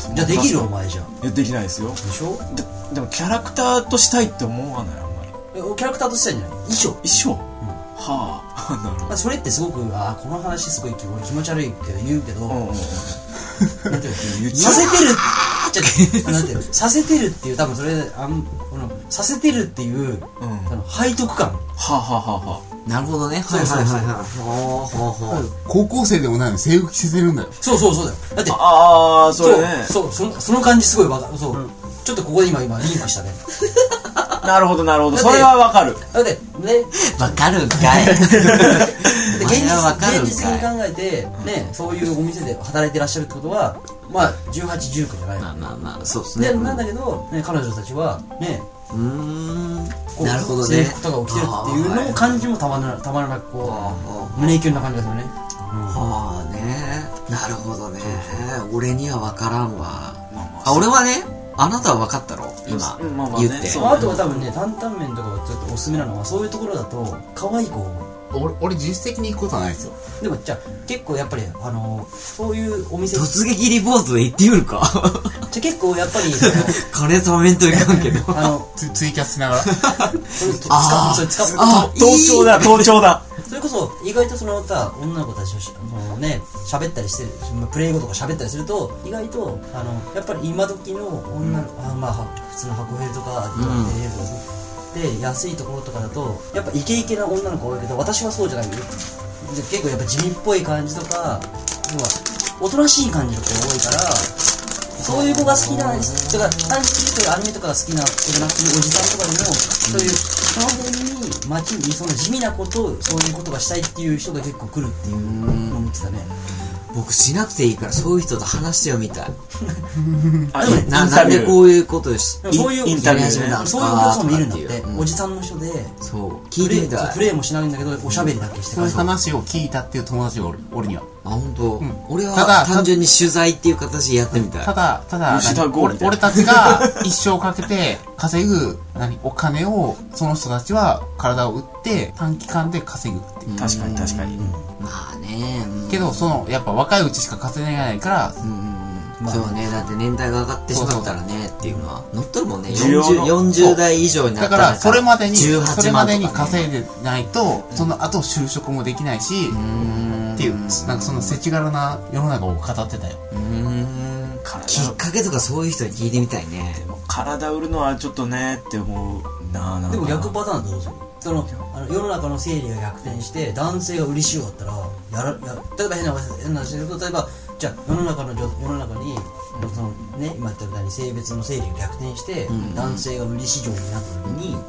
じゃあできるお前じゃん。 いや、できないですよ。 でしょで、でもキャラクターとしたいって思わない、あんまり。 キャラクターとしたいんじゃない衣装。 衣装はあ、なるほど。 それってすごく、ああ、この話すごい気持ち悪いけど言うけど、なんていうの、させてる、ちょっと、なんていうの、させてるっていう、多分それで、あん、この、させてるっていう、背徳感。 はあ、はあはあはあ、なるほどね。はいはいはいはい。 高校生でもないの制服着せてるんだよ。 そうそうそうだよ。だって、 ああ、それね。 そう、その、その感じすごいわかる。そう。ちょっとここで今、今、リンクしたね。 なるほどなるほど。それはわかる。 だってね、 わかるんかい。 現実現実に考えてね、そういうお店で働いてらっしゃるってことは、まあじゅうはち、じゅうきゅうじゃない。 まあまあまあそうですね。 でなんだけどね、彼女たちはね、 うーん、なるほどね。 制服とかを着てるっていうのも感じもたまらなたまらなくこう胸キュンな感じがするね。 はあね、なるほどね。俺にはわからんわ。あ、俺はね。あなたは分かったろ今言って。 あとは多分ね、担々麺とかがちょっとおすすめなのは、そういうところだと可愛い子が多い。俺、俺実質的に行くことはないですよ。 でもじゃあ結構やっぱりあのそういうお店突撃リポートで行ってみるか。 じゃあ結構やっぱり金貯めんといかんけど、 あのツ, ツイキャスしながら。それ使うそれ使う。 あ、盗聴だ盗聴だ。 それこそ意外とそのさ女の子たちとそのね喋ったりしてるプレイ語とか喋ったりすると意外とあのやっぱり今時の女の子、うん、あまあ普通の箱ヘルとかで安いところとかだとやっぱイケイケな女の子多いけど私はそうじゃないよ。結構やっぱ地味っぽい感じとかおとなしい感じの子が多いからそういう子が好きなんですだから単純にそういうアニメとかが好きな子じゃなくておじさんとかでもそういうその辺に街にその地味なことそういうことがしたいっていう人が結構来るっていうのを見てたね。 僕しなくていいからそういう人と話してよみたい。 あななんでこういうことです。 そういうインタビューそういうお父さんもいるんだって。おじさんの人でそう聞いてみたい。 プレイもしないんだけどおしゃべりだけしてそういう話を聞いたっていう友達がおる俺には。 あ本当。俺は単純に取材っていう形でやってみたい。 ただただ俺たちが一生かけて稼ぐ何お金をその人たちは体を売って短期間で稼ぐっていう。 確かに確かに。 まあね。 けどそのやっぱ若いうちしか稼げないから。 そうね、だって年代が上がってしまったらねっていうのは乗っとるもんね。よんじゅう代以上になったらだからそれまでにそれまでに稼いでないとその後就職もできないしっていうなんかその世知辛な世の中を語ってたよ。 うーんきっかけとかそういう人に聞いてみたいね。 体売るのはちょっとねって思うな。 でも逆パターンどうする？そのあの世の中の生理が逆転して男性が売りしようだったらやらや例えば変な変な話だけど例えばじゃあ世の中の世の中にそのね今言ったみたいに性別の生理が逆転して、うん、男性が売り市場になった時に、うん、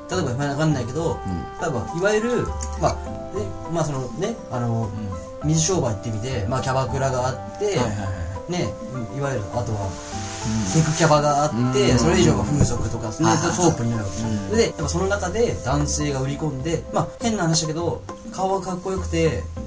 例えば分かんないけど、うん、例えばいわゆるまあねまあそのねあの、うん、水商売って意味でまあキャバクラがあって、はいはいはい、ねいわゆるあとはセクキャバがあって、うん、それ以上が風俗とか、ね、ソープになるわけ、うん、でやっぱその中で男性が売り込んでまあ変な話だけど顔はかっこよくて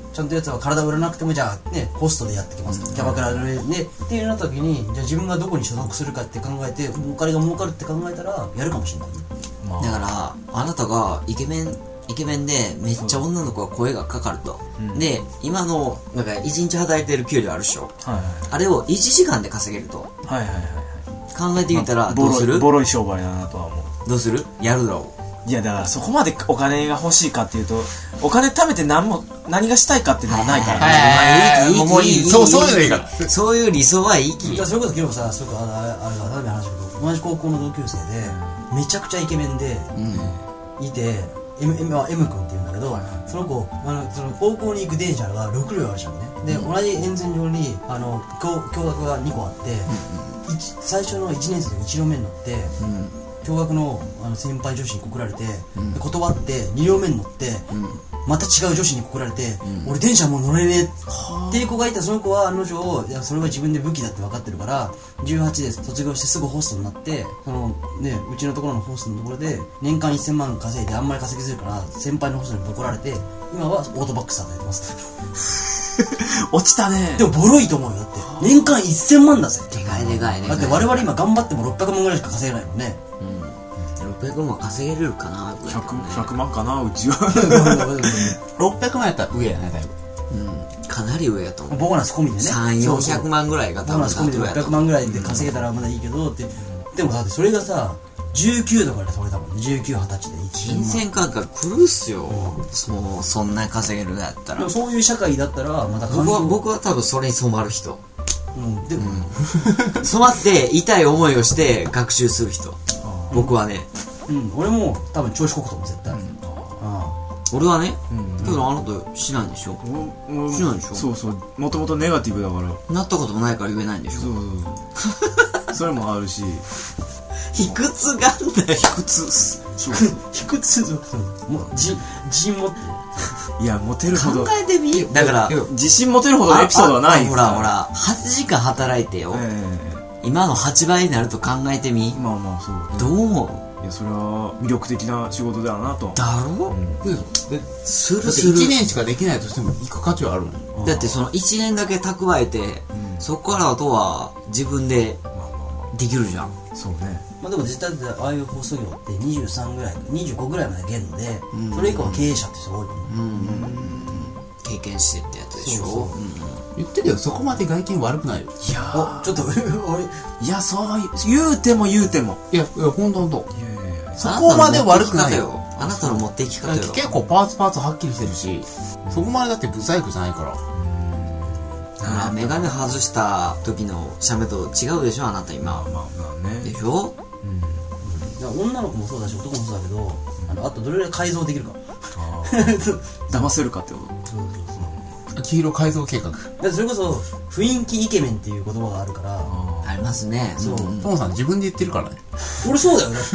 ちゃんとやつは体を売らなくてもじゃあねホストでやってきますと、キャバクラでねっていうなった時にじゃあ自分がどこに所属するかって考えてお金が儲かるって考えたらやるかもしれない、 まあだからあなたがイケメンイケメンでめっちゃ女の子が声がかかると、うん、で今のなんかいちにち働いてる給料あるでしょ、はいはい、あれをいちじかんで稼げると、はいはいはい、考えてみたらどうする、 まあ、ボロい商売だなとは思う。 どうする、やるだろう。 いやだからそこまでお金が欲しいかっていうとお金貯めて何も何がしたいかっていうのはないからね。 もういい、そうそういうのいいから、 そういう理想はいいき。 じゃあそれこそ昨日さ、すごくあれあれが何の話だけど同じ高校の同級生でめちゃくちゃイケメンで、うん、いて M, M, M 君っていうんだけど、その子あのその高校に行く電車がろく両あるじゃんね。で、うん、同じ沿線上にあの共学がにこあって、うん、最初のいちねん生でいち両目に乗って、うん共学 の, あの先輩女子に告られて、うん、断ってに両目に乗って、うん、また違う女子に告られて、うん、俺電車もう乗れねえっていう子がいた。その子は案の定いやそれは自分で武器だって分かってるからじゅうはちで卒業してすぐホストになってその、ね、うちのところのホストのところで年間せんまん稼いであんまり稼ぎするから先輩のホストにボコられて今はオートバックスさんがやってます落ちたね。 でもボロいと思うよ。だって年間せんまんだぜ。 でかいでかいね。 だって我々今頑張ってもろっぴゃくまんぐらいしか稼げないもんね。 うん、ろっぴゃくまん稼げれるかな。 ひゃく, ひゃくまんかなうちはろっぴゃくまんやったら上やねだいぶ、 うん、かなり上やと思う。 ボーナス込みでねさんびゃく、よんひゃくまんぐらいが多分ボーナス込みでろっぴゃくまんぐらいで稼げたらまだいいけどって、うん、でもだってそれがさじゅうきゅうとかで取れたもんね。じゅうきゅう、はたちで金銭感覚狂うっすよ、うん、そうそんな稼げるやったら。 でもそういう社会だったらまた僕は僕は多分それに染まる人、うん、でも、うん、染まって痛い思いをして学習する人僕はね、 うん、俺も多分調子こくと思う絶対、うん、 あ俺はね、うん、けどあなたしないんでしょ、うん、しないでしょ。 そうそうもともとネガティブだからなったこともないから言えないんでしょ。そうそうそうそれもあるし卑屈がんだよ。 卑屈卑屈もう自信持っていや持てるほど考えてみ。だから自信持てるほどのエピソードはないんですよ。 ほらほらはちじかん働いてよ、えー、今のはちばいになると考えてみ。 まあまあそうどう思う。 いやそれは魅力的な仕事だなと。 だろ、うん、 するするいちねんしかできないとしても行く価値はあるの。 だってそのいちねんだけ蓄えて、うん、そこからあとは自分でできるじゃん。 そうね。 まあでも実際ああいう放送業ってにじゅうさんぐらいにじゅうごぐらいまで限度で、うん、それ以降は経営者って人多いよね、うんうん、 経験してってやつでしょ。そうそう、うん、 言ってるよそこまで外見悪くないよ。 いやーちょっと俺いやそう言うても言うてもいやいやほんとほんとそこまで悪くないよ。 あなたの持っていき方よ。 結構パーツパーツはっきりしてるしそこまでだってブサイクじゃないから。 だからメガネ外した時のシャメと違うでしょあなた今。まあまあね。でしょ。 うん。女の子もそうだし男もそうだけど、うん、あのあとどれぐらい改造できるか。 騙せるかってこと。そうそうそう。黄色改造計画。だってそれこそ雰囲気イケメンっていう言葉があるから。 ありますね。 そう。トモさん自分で言ってるからね。 俺そうだよだって。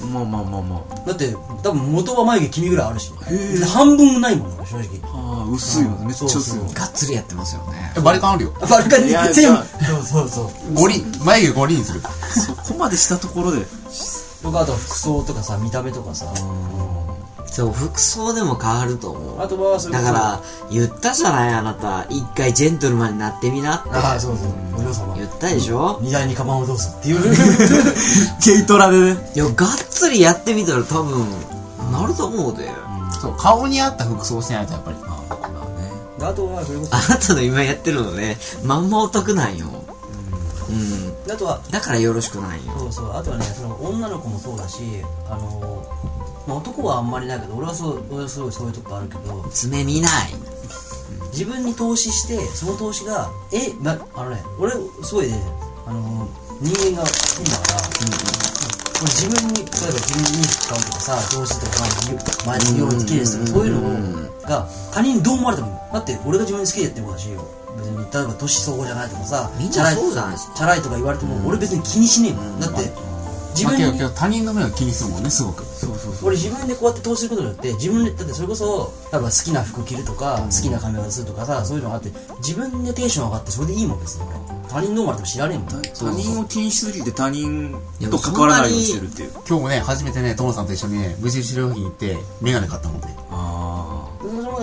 まあまあまあまあ。 だって多分元は眉毛君ぐらいあるし。半分ないもん俺正直。 ああ薄いよね。めっちゃ薄い。 がっつりやってますよね。 バリカンあるよ。 バリカンに全部。そうそうそう。 ゴリ眉毛ゴリにする。 そこまでしたところで。 とかあと服装とかさ見た目とかさ。 そう服装でも変わると思う。 あとはそれだから言ったじゃないあなた一回ジェントルマンになってみなって。 ああそうそうお嬢様言ったでしょ。 荷台にカバンをどうぞっていう軽トラでね。 いやがっつりやってみたら多分なると思うで、 うん、そう顔に合った服装してないとやっぱり。まあまあね。あとはそれこそあなたの今やってるのねまんまお得なんよ。うん、うん、 あとはだからよろしくないよ。 そうそうあとはねその女の子もそうだしあのまあ、男はあんまりないけど俺はそう俺はすごいそういうとこあるけど爪見ない自分に投資してその投資がえなあのね俺すごいねあの人間がいいんだから、うんうん、自分に例えば自分に使うとかさ投資とか前に用にきれいするそういうのが他人にどう思われてもいい。だって俺が自分に好きでやってることだし別に例えば年相応じゃないとかさみんなそうじゃないですかチャラいとか言われても俺別に気にしねえもん。だって自分に、まあ、けど他人の目を気にするもんねすごく。 そうそうそう。俺自分でこうやって投資することによって自分でだってそれこそ例えば好きな服着るとか、うん、好きなカメラするとかさそういうのがあって自分でテンション上がってそれでいいもんですよ。他人どう思われても知らねえもん。 他人を気にしすぎて他人と関わらないようにしてるっていう。 今日もね初めてねトモさんと一緒にね無印良品行ってメガネ買ったもんね。 ああ。それもだか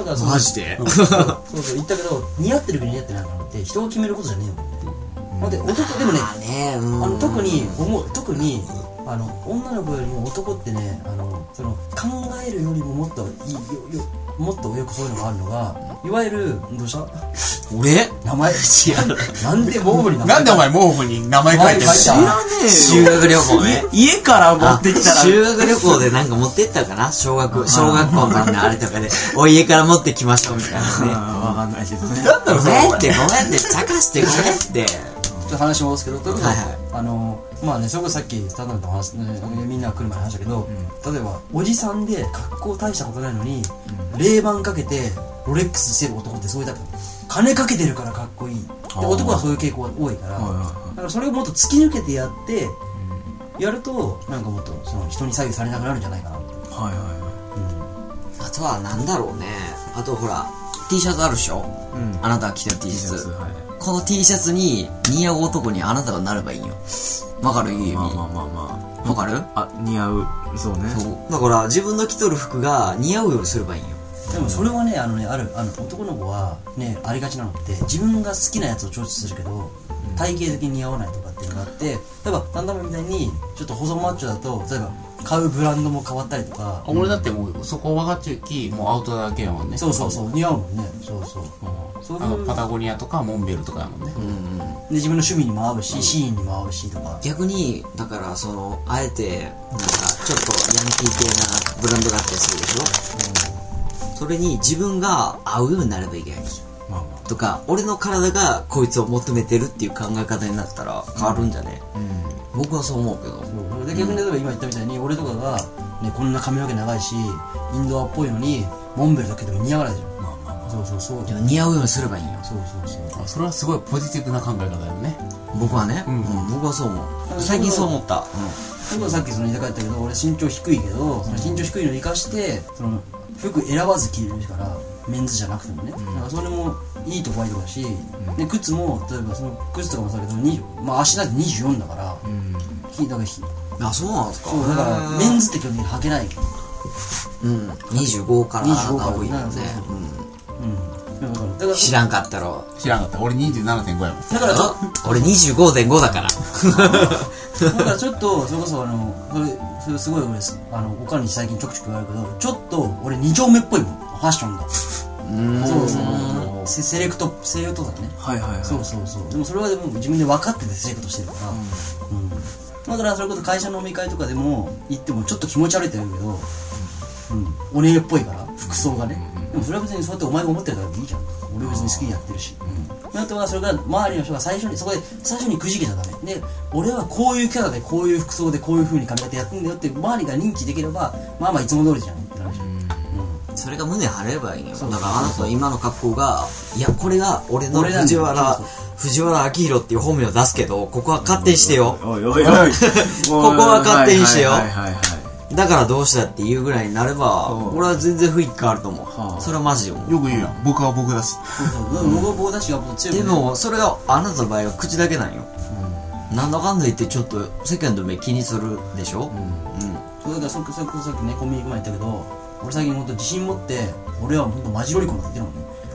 からそうマジでうんそうそう言ったけど、似合ってるか似合ってないかなんて人が決めることじゃねえもんね。だって男でもね、 まあね、うんあの特に思う特にあの女の子よりも男ってね、あのその考えるよりももっといいよよもっとよくそういうのがあるのが、いわゆるどうした俺名前違うなんで毛布に名前なんでお前毛布に名前書いてるの？ 知らねえよ。 修学旅行ね。 家から持ってきたら修学旅行でなんか持ってったかな小学、小学校の時のあれとかで、お家から持ってきましょうみたいなね。 わかんないけどね。 なんだろうごめんって、ごめんって、茶化してごめんって。 ちょっと話戻すけど、ということで、 はいはいあのまあね、それこそさっき田辺と話、ね、みんな来る前に話したけど、例えばおじさんで格好大したことないのに、冷板かけてロレックスしてる男ってそういうタイプ。金かけてるからかっこいい。で男はそういう傾向が多いから、だからそれをもっと突き抜けてやってやると、なんかもっとその人に左右されなくなるんじゃないかな。 はいはいはあとはなんだろうね。あとほら、T シャツあるでしょ、 い。うん。 あなたが着てる T シャツ。 はい。 この T シャツに似合う男にあなたがなればいいよ。わかる意味。 まあまあまあまわかる？ あ。あ、似合う。そうね。 そう。だから自分の着とる服が似合うようにすればいいよ。 でもそれはね、あのね、ある、あの男の子はね、ありがちなのって自分が好きなやつをチョイスするけど、体型的に似合わないとかっていうのがあって、例えばタンタムみたいにちょっと細マッチョだと、例えば買うブランドも変わったりとか、 俺だってもうそこ分かっちゃうき、もうアウトだけやもんね。 そうそうそう、似合うもんね。そうそう。そういうあのパタゴニアとかモンベルとかやもんね。 うんうん。 で自分の趣味にも合うし、シーンにも合うしとか。 逆に、だからその、あえて、なんか、ちょっとヤンキー系なブランドがあったりするでしょ、うん、それに自分が合うようになればいけない。 まあまあ。 とか、俺の体がこいつを求めてるっていう考え方になったら変わるんじゃね、 うん。 僕はそう思うけど。 そうで逆に例えば今言ったみたいに、俺とかが、ね、こんな髪の毛長いし、インドアっぽいのに、モンベルだけでも似合わないじゃん。 まあまあまあ。 そうそうそう。 でも似合うようにすればいいよ。 そうそうそう。 あそれはすごいポジティブな考え方だよね。 僕はね、 うんうん僕はそう思うんう。最近そう思った。 それこそさっきその居酒屋言ったけど、俺身長低いけど、その身長低いのを生かしてその服選ばず着れるから、メンズじゃなくてもね、だからそれもいいとこはいいとこだし、で靴も例えばその靴とかもそうだけど、にじゅうまあ足だってにじゅうよんだから、 うん。 ひだからひうん。あ、そうなんですか。 そうだからメンズって基本的に履けない。 うん。にじゅうごからにじゅうごからが多いよね。 そうそううん。 うん。だからだから知らんかったろ。 知らんかった。俺にじゅうななてんごやもん。 だからちょ俺にじゅうごてんごだから。 だからちょっとそれこそあのそれそれすごい俺あのおかんに最近ちょくちょく言われるけど、ちょっと俺二丁目っぽいもん、ファッションが。 うん。 そうそうセセレクトセレクトだね。 はいはいはい。 そうそうそう。でもそれはでも自分で分かっててセレクトしてるから。うん。だからそれこそ会社の飲み会とかでも行ってもちょっと気持ち悪いって言うけど、うん、お姉っぽいから服装がね。でもそれは別にそうやってお前が思ってるからいいじゃん。俺は別に好きにやってるし。うん。あとはそれから周りの人が最初にそこで最初にくじけちゃダメ。で、俺はこういうキャラでこういう服装でこういう風に髪型やってんだよって周りが認知できれば、まあまあいつも通りじゃんってなるじゃん。 それが胸張ればいいよ。だそうそうからあなたの今の格好が、いや、これが俺の藤原俺なんだよそう、 藤原明宏っていう本名を出すけど、ここは勝手にしてよ。 おいおいおい。 ここは勝手にしてよはいはいはいはい。 だからどうしたっていうぐらいになれば、 うん俺は全然雰囲気変わると思はあう。それはマジで思う。 よく言うやん。僕は僕だし。 そうそう。僕は棒出しがもう強い。 でも、それがあなたの場合は口だけなんよ。なんだかんだ言ってちょっと世間の目気にするでしょ。うん。 そうだからさっきさっきさっきねコンビニ行く前言ったけど、俺最近本当自信持って俺は本当マジロリコンだって言ってるもんね。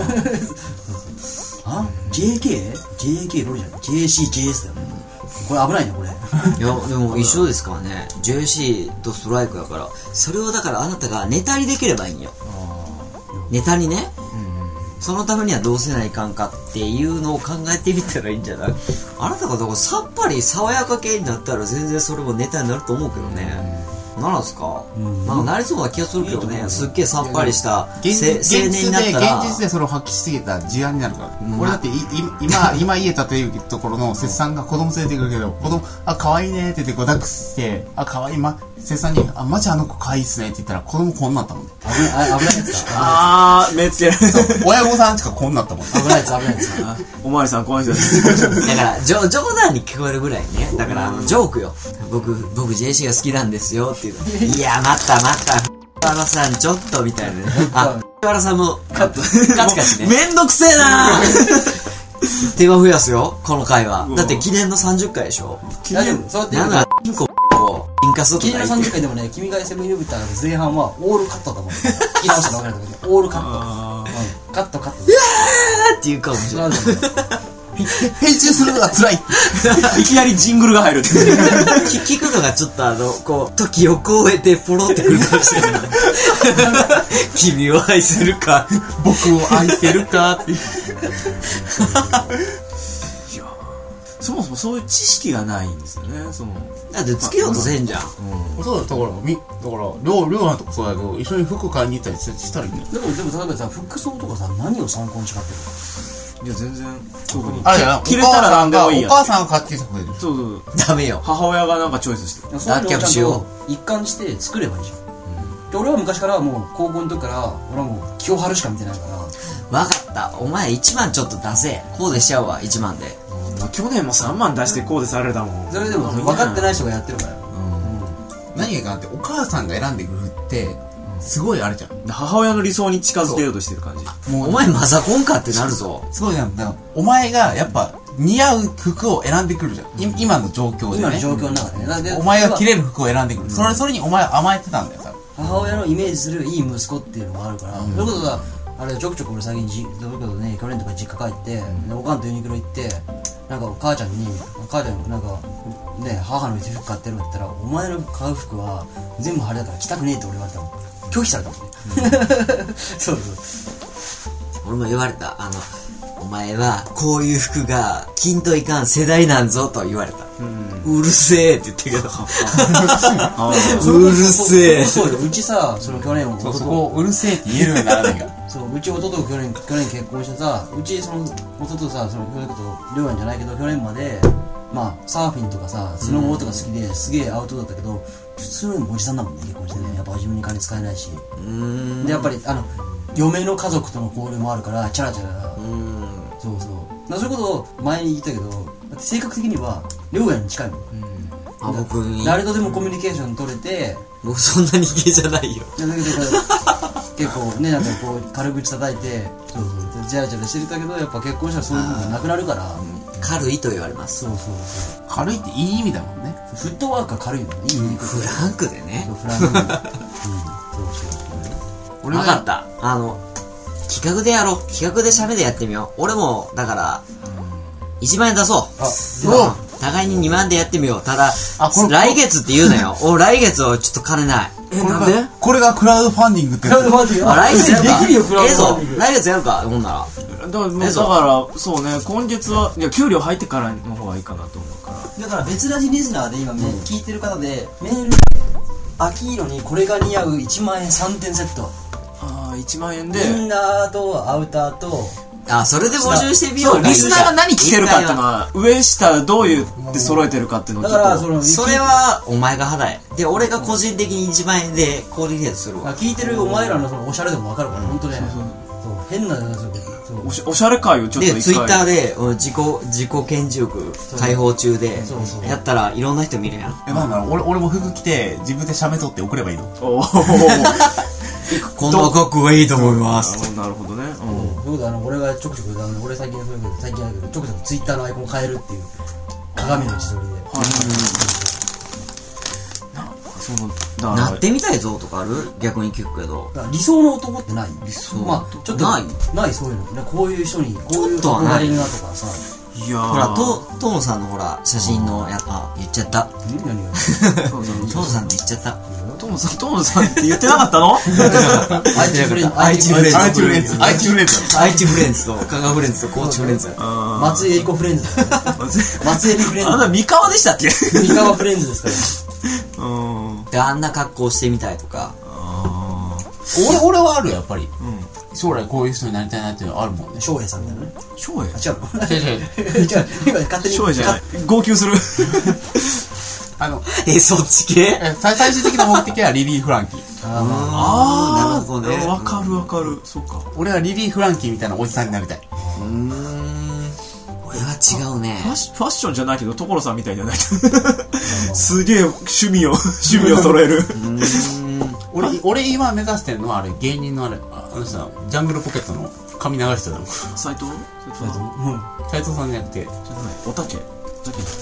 はあ ジェーケー？ ジェーケー ロリじゃない ジェーシー、ジェーエス だよね。これ危ないねこれ。 いや、でも一緒ですからね。ジェーシー とストライクだから。それをだからあなたがネタにできればいいんよ。ネタにね。そのためにはどうせないかんかっていうのを考えてみたらいいんじゃない？あなたがだからさっぱり爽やか系になったら全然それもネタになると思うけどね。なんですか、 んなんかなりそうな気がするけどね。すっげえさっぱりした現せ実青年になったら。 現実でそれを発揮しすぎたら事案になるから。 うん俺だっていい今、今家建てるところの節さんが子供連れてくるけど、子供、あ、可愛いねって言ってこう抱っこして、あ、可愛いま、節さんに、あ、マジあの子可愛いっすねって言ったら子供こんなったもんね。 危ないあ危ないやつだ。 あー、目つけられる。 親御さんしかこんなったもんね。 危ないやつ危ないやつだ。 おまわりさん、この人です。 だから冗冗談に聞こえるぐらいね。だからあのジョークよ。僕僕 ジェーシー が好きなんですよっていう。いや待った待った。藤原さんちょっとみたいなね。あ、藤原さんもカットカチカチね。 めんどくせえなー。 手が増やすよこの回は。だって記念のさんじゅっかいでしょ。 大丈夫そうやってなんならこをインカスとかキリノさんじゅっかいでもね、君がセブンイレブンター前半はオールカットだと思う。聞き直したら分かるんだけど、オールカット。うん、カットカット。 うわーって言うかもしれない。 編集するのが辛い。 いきなりジングルが入るって。 聞くのがちょっとあの、こう、時を超えてポロってくるかもしれない。君を愛するか、 僕を愛せるかって。 そもそもそういう知識がないんですよね、その。 だってつけようとせんじゃん。 うん。 そうだ、だから、み、だから、りょう、りょうなんとかそうだけど、一緒に服買いに行ったりしたらいいんだよ。 でも、でも例えばさ、服装とかさ、何を参考にしかってるいや、全然、特に。 あれやな、 着れたら何でもいいや。 お母さんが買ってきた服でしょ。 そうそう。 ダメよ。 母親がなんかチョイスしてる。 そういうのをちゃんと一貫して作ればいいじゃん。で俺は昔からもう高校の時から俺はもう気を張るしか見てないからわかった。お前いちまんちょっと出せ。こうでしちゃうわ、いちまんで。 去年もさんまん出してコーデされたもん。 それでも分かってない人がやってるから。 何がいかんってお母さんが選んでくるってすごいあれじゃん。 母親の理想に近づけようとしてる感じ。 もうお前マザコンかってなるぞ。 すごいじゃん。だからお前がやっぱ似合う服を選んでくるじゃん。い今の状況でね。 今の状況の中でね。だってお前が着れる服を選んでくる。それそれにお前は甘えてたんだよ。 母親のイメージするいい息子っていうのもあるから。そういうことさ、あれちょくちょく俺最近じどういうことね、去年とか実家帰って、でおかんとユニクロ行って。なんか母ちゃんに母ちゃんなんかね母の服買ってるって言ったらお前の買う服は全部晴れだから着たくねえって俺言われたの拒否されたもんね、うん、そうそう俺も言われた。あのお前はこういう服が着んといかん世代なんぞと言われた。うん、うるせえって言ったけどうるせえ。 そうよ。うちさその去年そうそこうるせえって言えるようにならないからそううち弟が去年去年結婚してさうちその弟さそのそういうこと両親じゃないけど去年までまあサーフィンとかさスノボーとか好きですげえアウトだったけど普通のおじさんだもんね結婚してねやっぱ自分に金使えないしでやっぱりあの嫁の家族との交流もあるからチャラチャラうんそうそうそういうことを前に言ったけどだって性格的には両親に近いもん、うん、 あ僕に誰とでもコミュニケーション取れて僕そんなにゲーじゃないよ。 だけど結構ねなんかこう軽口叩いてそうそうジャラジャラしてたけどやっぱ結婚したらそういう部分がなくなるから、うん、 軽いと言われます。 そうそうそう軽いっていい意味だもんね。 フットワークが軽いのねいい意味フランクでねフランクでうんそうそう俺分かった。あの企画でやろう。企画でシャメでやってみよう。俺もだからいちまん円出そう。あそう互いににまんでやってみよう。ただ来月って言うなよ。お来月はちょっと金ない。 えなんでこれがクラウドファンディングってクラウドファンディングあ来月やるかできるよクラウええぞドファンディング来月やるかほんならだから、だからそうね今月はいや給料入ってからの方がいいかなと思うからだから別ラジリスナーで今、ねうん、聞いてる方でメール秋色にこれが似合ういちまん円さんてんセットああいちまん円でインナーとアウターとあそれで募集してみよう。 リスナーが何着てるかっていうのは上下どういうって揃えてるかっていうのをちょっとだからそのそれはお前が払えで俺が個人的にいちまん円でコーディネートするわ。 聞いてるお前らのそのおしゃれでも分かるから本当ねそう変なおしおしゃれ会をちょっと一回でツイッターで自己自己顕示欲開放中でやったらいろんな人見るやん。 えなんだろう 俺, 俺も服着て自分で写メ撮って送ればいいの。 おおこんな格好がいいと思います。 なるほどね。 そういうことあの俺がちょくちょくあの俺最近そういうこと最近あるけどちょくちょくツイッターのアイコン変えるっていう鏡の自撮りで。 そのだなってみたいぞとかある逆に聞くけど理想の男ってない理想まあちょっとないないそういうのこういう人にこういう憧れるなとかさいやほらトトモさんのほら写真のやあ言っちゃった何がトモさんって言っちゃったトモさんトモさんって言ってなかったの愛知フレンズ愛知フレンズ愛知フレンズ愛知フレンズ愛知フレンズと香川フレンズと高知フレンズ松江エリコフレンズ松江エリフレンズあんな三河でしたっけ三河フレンズですからうんであんな格好してみたいとか俺俺はあるよやっぱり将来こういう人になりたいなっていうのはあるもんね。 翔平さんみたいなね。 翔平違うの違う違う違う今勝手に翔平じゃない号泣するあのえそっち系最終的な目的はリリー・フランキー。 ああなるほどね。 わかるわかるそうか俺はリリー・フランキーみたいなおじさんになりたい。 うーん俺は違うね。 ファッファッションじゃないけど所さんみたいじゃないすげえ趣味を趣味を揃える俺俺今目指してるのはあれ芸人のあれあのさジャングルポケットの髪流してたの斉藤斉藤さんじゃなくてじゃないおたけおたけ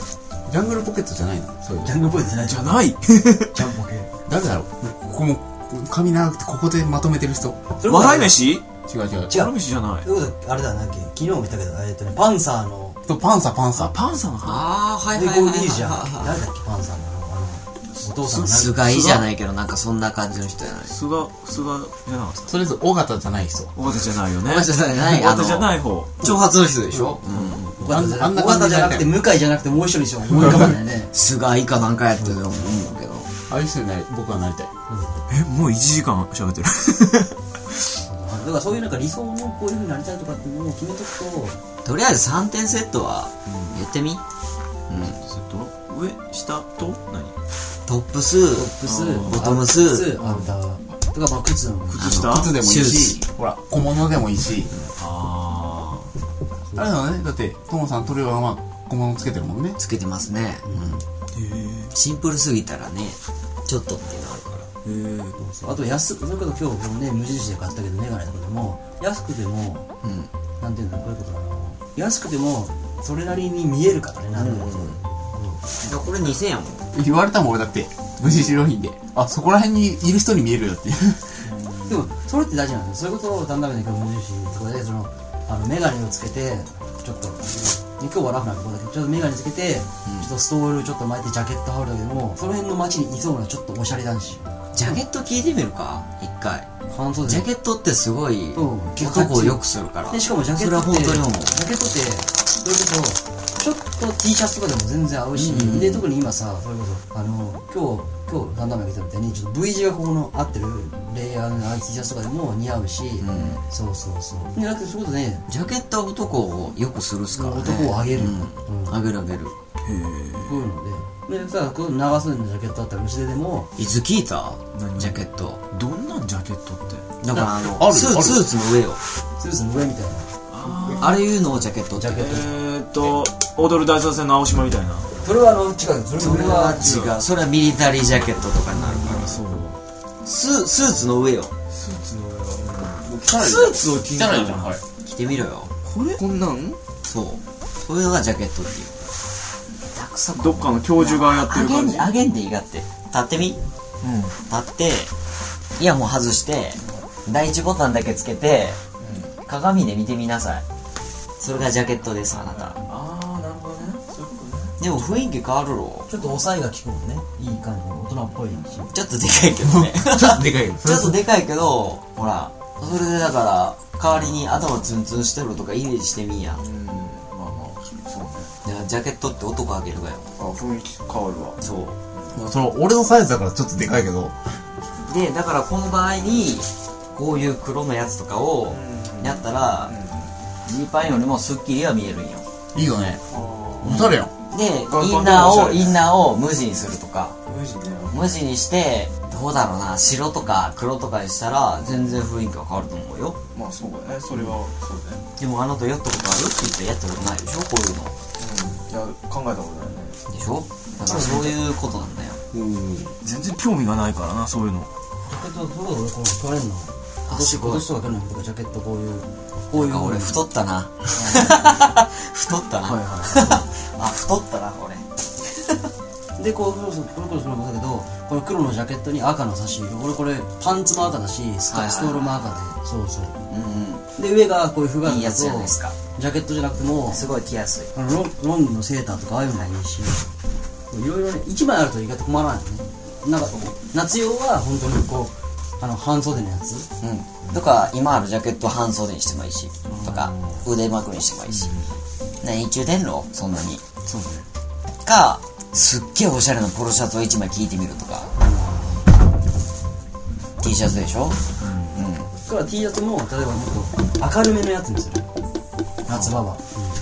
ジャングルポケットじゃないの？そういうジャングルポケットじゃないじゃないジャンポケ。 誰だろう？ここも髪長くてここでまとめてる人。 笑い飯？ 違う違う。 違う。 笑い飯じゃない。 ということで、あれだ、なんだっけ、昨日も言ったけど、えっとね、パンサーの、 とパンサーパンサー。 パンサーの方。 あー、はいで、 はいはいはいこういいじゃん。 はい誰だっけ、パンサーの、あの、お父さんの菅井じゃないけど、なんかそんな感じの人じゃない。 菅、菅じゃなかった。 それぞれ尾形じゃない人。 尾形じゃないよね。 尾形じゃない尾形じゃない方。 長髪の人でしょ？ 尾形じゃあんな尾形じゃなくて、向井じゃなくて、もう一人しか思い浮かばないね。 菅井かなんかやってると思うんだけど。 ああいう人になり、僕はなりたい。 え、もういちじかん喋ってる。 だからそういうなんか理想のこういう風になりたいとかっていうのを決めとくと、 とりあえずさんてんセットは言ってみ。うん。 セット上、下と何？ トップス、 トップス、 ボトムス、 アウター、とかまあ靴の靴下？ 靴でもいいシューし、ほら、小物でもいいし。 ああれだよね、だって、トモさん、トレはまあ、小物つけてるもんね。 つけてますね。うん。 ー。へシンプルすぎたらね、ちょっとっていうのあるから。 え。へえ。 あと安く、それこそ今日ね、無印で買ったけどメガネとかでも、安くても、 うん。 なんていうんだろう、こういうことだな。安くても、それなりに見えるからね、なんでもそう。 いや、これにせんえんやもん。 言われたもん、俺だって。無印良品で。あ、そこら辺にいる人に見えるよっていう。 でも、それって大事なんですよ。それこそ、だんだんね、今日無印とかで、その、あの、メガネをつけて、ちょっと、今日はラフなところだけど、ちょっとメガネつけて、ちょっとストールちょっと巻いてジャケット羽織るだけでも、その辺の街にいそうなちょっとおしゃれ男子。 ジャケット聞いてみるか一回。 半袖ジャケットってすごいうん男を良くするから。 で、しかもジャケットって、 それは本当に思う。 ジャケットって、それこそ、ちょっと T シャツとかでも全然合うし、 うんで、特に今さ、それこそ、あの、今日、今日、だんだんが言ったみたいに、ちょっと V 字がここの合ってるレイヤーの T シャツとかでも似合うし、 んそうそうそう。で、だってそういうことね、 ジャケットは男を良くするっすからね。 男を上げるうんうん上げる上げる。 こういうので、で、さ、この長袖のジャケットあったら薄手でも、 いつ聞いた何ジャケット。 どんなんジャケットって？ だからあの、 あるあるスースーツの上よ。 スーツの上みたいな。 あれいうのをジャケットって。 ジャケットえーっと、踊る大作戦の青島みたいな。 それはあの、違う、それそれは違う。それはミリタリージャケットとかになるから。 そう。 ススーツの上よ。 スーツの上は、 ススーツを着汚いじゃん、あれ。 着てみろよ。 これこんなんそう。そういうのがジャケットっていう。たくさんどっかの教授がやってる感じ。 あげん、あげんでいいがって。立ってみ。 うん。 立って、イヤホン外して、第一ボタンだけつけて、鏡で見てみなさい。それがジャケットです、あなた。 あー、なるほどね。そういうことね。 でも雰囲気変わるろ。 ちょっと抑えが効くもんね。いい感じの大人っぽいし。 ちょっとでかいけどね。 ちょっとでかいよ。 ちょっとでかいけど、ほら、それでだから、代わりに頭ツンツンしてるとかイメージしてみんや。 うん。まあまあ、そうね。 だからジャケットって男あげるがよ。 あ、雰囲気変わるわ。 そう。 その、俺のサイズだからちょっとでかいけど。 で、だからこの場合に、こういう黒のやつとかをやったら、ジーパンよりもスッキリは見えるんよ。 いいよね。おしゃれやん。 で、 ガンインナーを、 ガンでもおしゃれインナーを無地にするとか、 無地ね。 無地にして、どうだろうな、白とか黒とかにしたら、全然雰囲気が変わると思うよ。 まあそうだね。それは、そうね。 でもあなたやったことあるって言ってやったことないでしょこういうの。 いや、考えたことないね。 でしょだからそういうことなんだよ。 全然興味がないからな、そういうの。 ジャケット、そうだ、俺、この、取れんの。今年、 あすごい今年とか去年とかジャケットこういう、こういう。 なんか俺太ったな。太ったな。 はいはい。 あ、太ったな、俺。 で、こう、これこれそれもだけど、この黒のジャケットに赤の差し色。俺これ、パンツも赤だし、スはいはいはいカストールも赤で、そうそう。 うんで、上がこういうフガうん。いいやンだと、 つじゃないですか。 ジャケットじゃなくても、 すごい着やすい。 あのロンロングのセーターとかああいうのもいいし、いろいろね、一枚あると意外と困らないよね。なんか、夏用は本当にこう、あの、半袖のやつ。 うん。とか、今あるジャケット半袖にしてもいいし、とか、腕巻くにしてもいいし。何中出んのそんなに。 そうね。 か、すっげえおしゃれなポロシャツを一枚着いてみるとか。T シャツでしょうん。 だから T シャツも、例えばもっと明るめのやつにする。夏場は。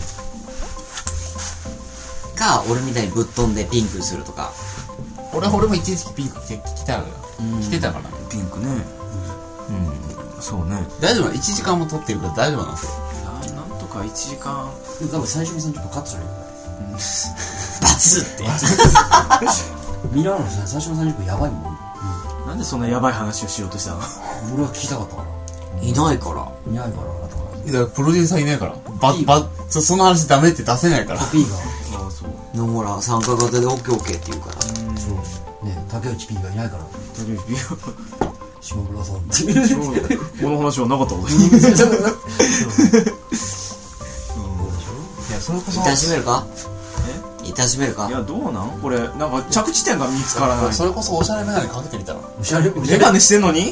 か、俺みたいにぶっ飛んでピンクにするとか。 俺、俺も一時期ピンク着て着たよ。着てたからね。 ピンクね。うん。そうね。 大丈夫なの ?いち 時間も撮ってるから大丈夫なんですよ。 ななんとかいちじかん。 でも多分最初にさんじゅっぷんカットするよ。 バツって。 ミラーのさ、最初のさんじゅっぷんやばいもん。 なんでそんなヤバい話をしようとしたの？ 俺は聞きたかったから。 いないから。 いないから、あとから。 だからプロデューサーいないから。ば、ば、そその話ダメって出せないから。 コピーが。 ああ、そう。 のほら参加型で オーケーオーケー って言うから。 そうね、竹内 P がいないから竹内 P 島村さんこの話はなかったことそうそうそういや、それこそ一旦閉めるか？一旦閉めるか？ いやどうなんこれなんか着地点が見つからない。 それこそおしゃれメガネかけてみたら。 おしゃれおしゃれメガネしてんのにちょっ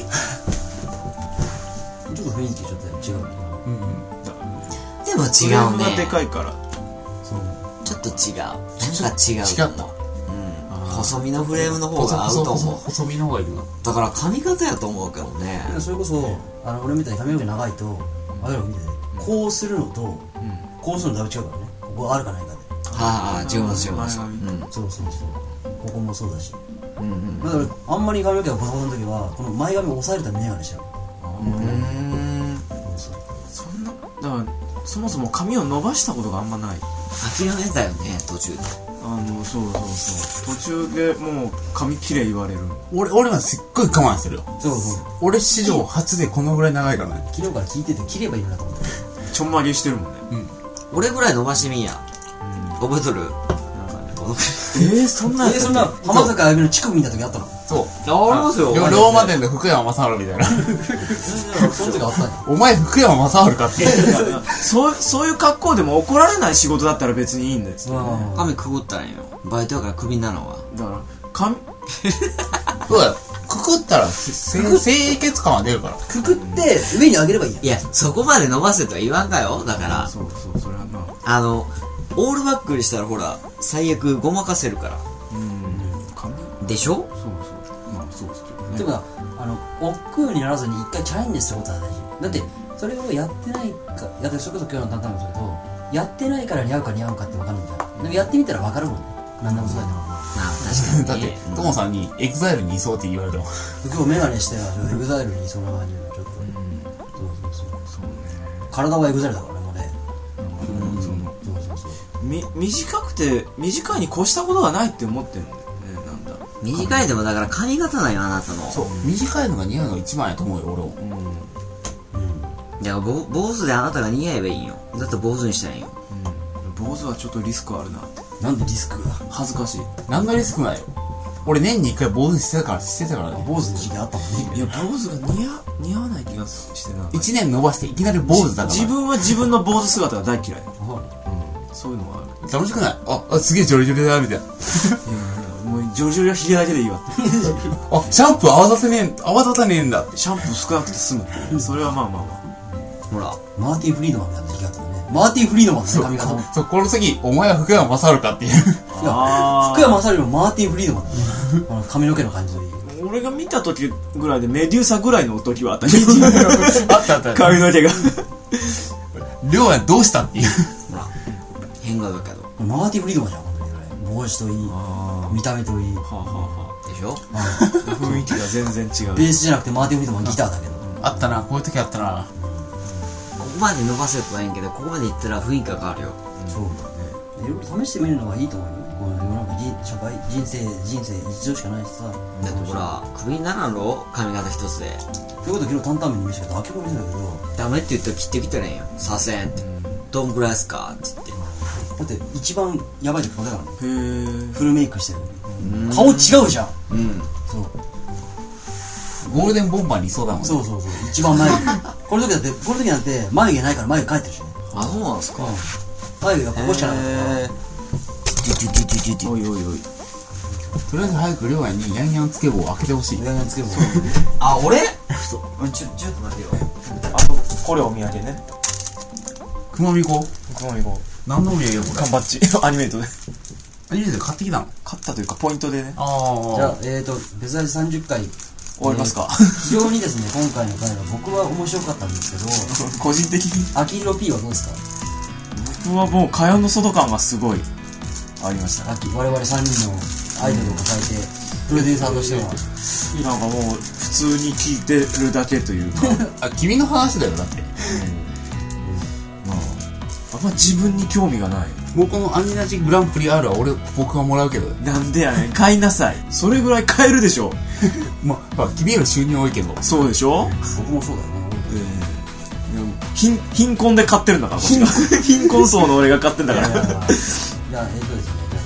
と雰囲気ちょっと違う。 うんうん。 でも違うフレームね。 がでかいからそうちょっと違う。なんか違う。 違った。 うん。細身のフレームの方が合うと思う。 細身の方がいるな。 だから髪型やと思うけどね。 それこそあの俺みたいに髪の毛長いとあれを見ててこうするのとこうするのだいぶ違うからね。ここあるかないかで。 はあ、違います違います。う前ん。 そうそうそうここもそうだしうんうん。 だからあんまり髪の毛がボサボサの時はこの前髪を押さえるためにメガネしちゃう。 うーん。 そうそんなだからそもそも髪を伸ばしたことがあんまない。 諦めたよね、途中で。 あのそうそうそう途中でもう髪きれい言われる。 俺、俺はすっごい我慢してるよ。 そうそう俺史上初でこのぐらい長いからね。 昨日から聞いてて切ればいいなと思ってちょんまげしてるもんね。 俺ぐらい伸ばしてみんや。覚えとる？ えー、そんなえそんな浜坂あゆみの乳首見た時あったの？ そう。 ありますよ。 ロローマ店で福山雅治みたいな。 その時あったんお前福山雅治かって。 そうそういう格好でも怒られない仕事だったら別にいいんですよ、ね、 髪くぐったらいいよ。バイトやからクビになるのは。 だから髪そうだよ。くくったらせ清潔感は出るから。 くくって上に上げればいいやん。 いや、そこまで伸ばせとは言わんかよ。だから、 そうそうそれはなあの、オールバックにしたらほら、最悪ごまかせるから。 うん髪でしょ？ そうそうまあそうですけどね。 てかあの億劫にならずに一回チャレンジすることは大事だってそれをやってないかやってそれこそ今日の担々もそうだけどやってないから似合うか似合うかって分かるんじゃん。でもやってみたら分かるもんね。何でもそうだけどまあ、確かに、ね。 だって、トモさんにエグザイルにいそうって言われても。 今日メガネしてエグザイルにいそうな感じのちょっと、うん、そうそうそうそうね体はエグザイルだからねもうね。 うんそのそうそうそうみ短くて短いに越したことがないって思ってるんだよね。なんだ短いでもだから髪型なんよ、あなたの。 そう。短いのが似合うのが一番やと思うよ、俺は。 うんいや、ぼ坊主であなたが似合えばいいんよ。だって坊主にしたらいいんよ。 うん坊主はちょっとリスクあるなって。 なんでリスクが恥ずかしい。 何のリスクもないよ。俺年に一回坊主にしてたから、してたからね。 坊主の時期あったもんね。 いや坊主が似合似合わない気がしてな。 一年伸ばしていきなり坊主だから。 自分は自分の坊主姿が大嫌い。 はうんそういうのはある。 楽しくないあ、あ、すげえジョリジョリだ、みたいな。 いやもうジョリジョリはヒゲだけでいいわって。 あ、シャンプー泡立てねえ、泡立たねえんだって。 シャンプー少なくて済むっていう。それはまあまあまあ。 ほら。 マーティン・フリードマンみたいな時期あったよね。マーティン・フリードマンのね髪型も。 そう、この次、お前は福山雅治かっていう。 あ福山雅治よりもマーティン・フリードマンだね。あの髪の毛の感じでいい。 俺が見た時ぐらいでメデューサぐらいの時はあったけどあったあったあった。 髪の毛がりょうやどうしたっていう。 ほら。変顔だけど。 マーティン・フリードマンじゃん、本当にこれ。帽子といい、見た目といい。 はあはあはでしょ？ あ雰囲気が全然違う。 ベースじゃなくてマーティン・フリードマンギターだけど。 あったな、こういう時あったな。 ここまで伸ばせとはいいんけど、ここまでいったら雰囲気が変わるよ。 そうだね。いろいろ試してみるのがいいと思うよ。この世の中人、社会、人生、人生一度しかないしさ。 だってほら、クビにならんろ？髪型一つで。 ということで昨日担々麺に見せたけど、明けも見せたけど、 ダメって言ったら切ってきたらいいんよ。させんって。どんぐらいっすかって言って。 だって一番やばい時これだからね。 へーフルメイクしてる。顔違うじゃん。 うん。 そう。 ゴールデンボンバーにいそうだもんね。 そうそうそう。一番眉毛。この時だって、この時なんて眉毛ないから眉毛描いてるしね。 あ、そうなんすか？ 眉毛がここしかないから。 へー。 おいおいおい。 とりあえず早くりょうやにヤンヤンつけ棒を開けてほしい。 上につけば。 あ、俺？そう。ちょ、ちょっと待てよ。 あとこれお土産ね。 くまみこくまみこ何のお土産よこれ。 缶バッジアニメートでアニメで買ってきたの買ったというかポイントでね。 あじゃあ、えーと、別ラジさんじゅっかい。 終わりますか。 非常にですね、今回の回は僕は面白かったんですけど、 個人的に秋色 P はどうですか？ 僕はもう蚊帳の外感がすごいありましたね。 秋、我々さんにんのアイドルを抱えて、プロデューサーとしては。 なんかもう普通に聞いてるだけというかあ、君の話だよ、だって。 まああんま自分に興味がない。 もうこのアニラジグランプリ R は俺、僕がもらうけど。 なんでやねん、買いなさい。それぐらい買えるでしょ。 まあ、君より収入多いけど。 そうでしょ。 僕もそうだよね。 でも貧貧困で買ってるんだから、こっちが貧困層の俺が買ってんだから。 じゃあ、えーとですね、じゃあ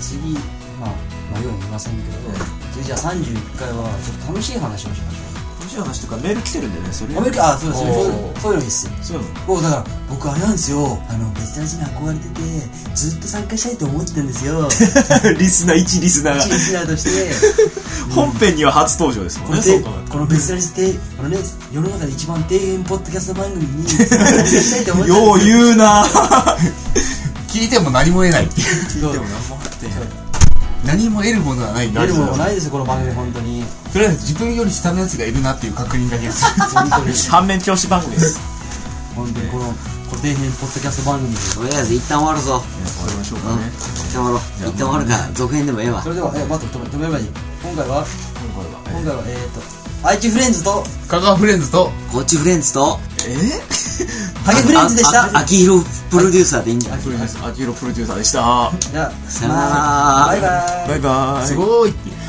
次まあまあように言いませんけど、次じゃあさんじゅういっかいはちょっと楽しい話をしましょう。 楽しい話とかメール来てるんでね、それアメリカ、あ、そうですね、そういうおーそういうのいいっすよ。 そういうの僕だから僕あれなんですよ、あの別ラジに憧れててずっと参加したいと思ってたんですよ。 リスナー一リスナーが一リスナーとして本編には初登場ですもんね。 このてそうかこの別ラジってあのね、世の中で一番底辺ポッドキャスト番組に参加したいと思ってたんようですよ。 言うな。 聞いても何も得ないっていう。 聞いても何もあって何も得るものはない。 出るものないですよこの番組本当に。 とりあえず自分より下のやつがいるなっていう確認だけでする。 本当に反面教師番組です本当にこの固定編ポッドキャスト番組で。 とりあえず一旦終わるぞ。 終わりましょうかうん。 ね。 一旦終わろう。一旦終わるから、続編でもええわそ。れではえ待って止め止めればいい。今回は今回は今回はえっと愛知フレンズと香川フレンズと、 こっちフレンズと、 えハゲフレンズでした。 ああ秋広プロデューサーでいいんじゃない？ プロデューサー、秋広プロデューサーでした。 じゃあさよならバイバイ。 バイバイ。 すごーいっていう。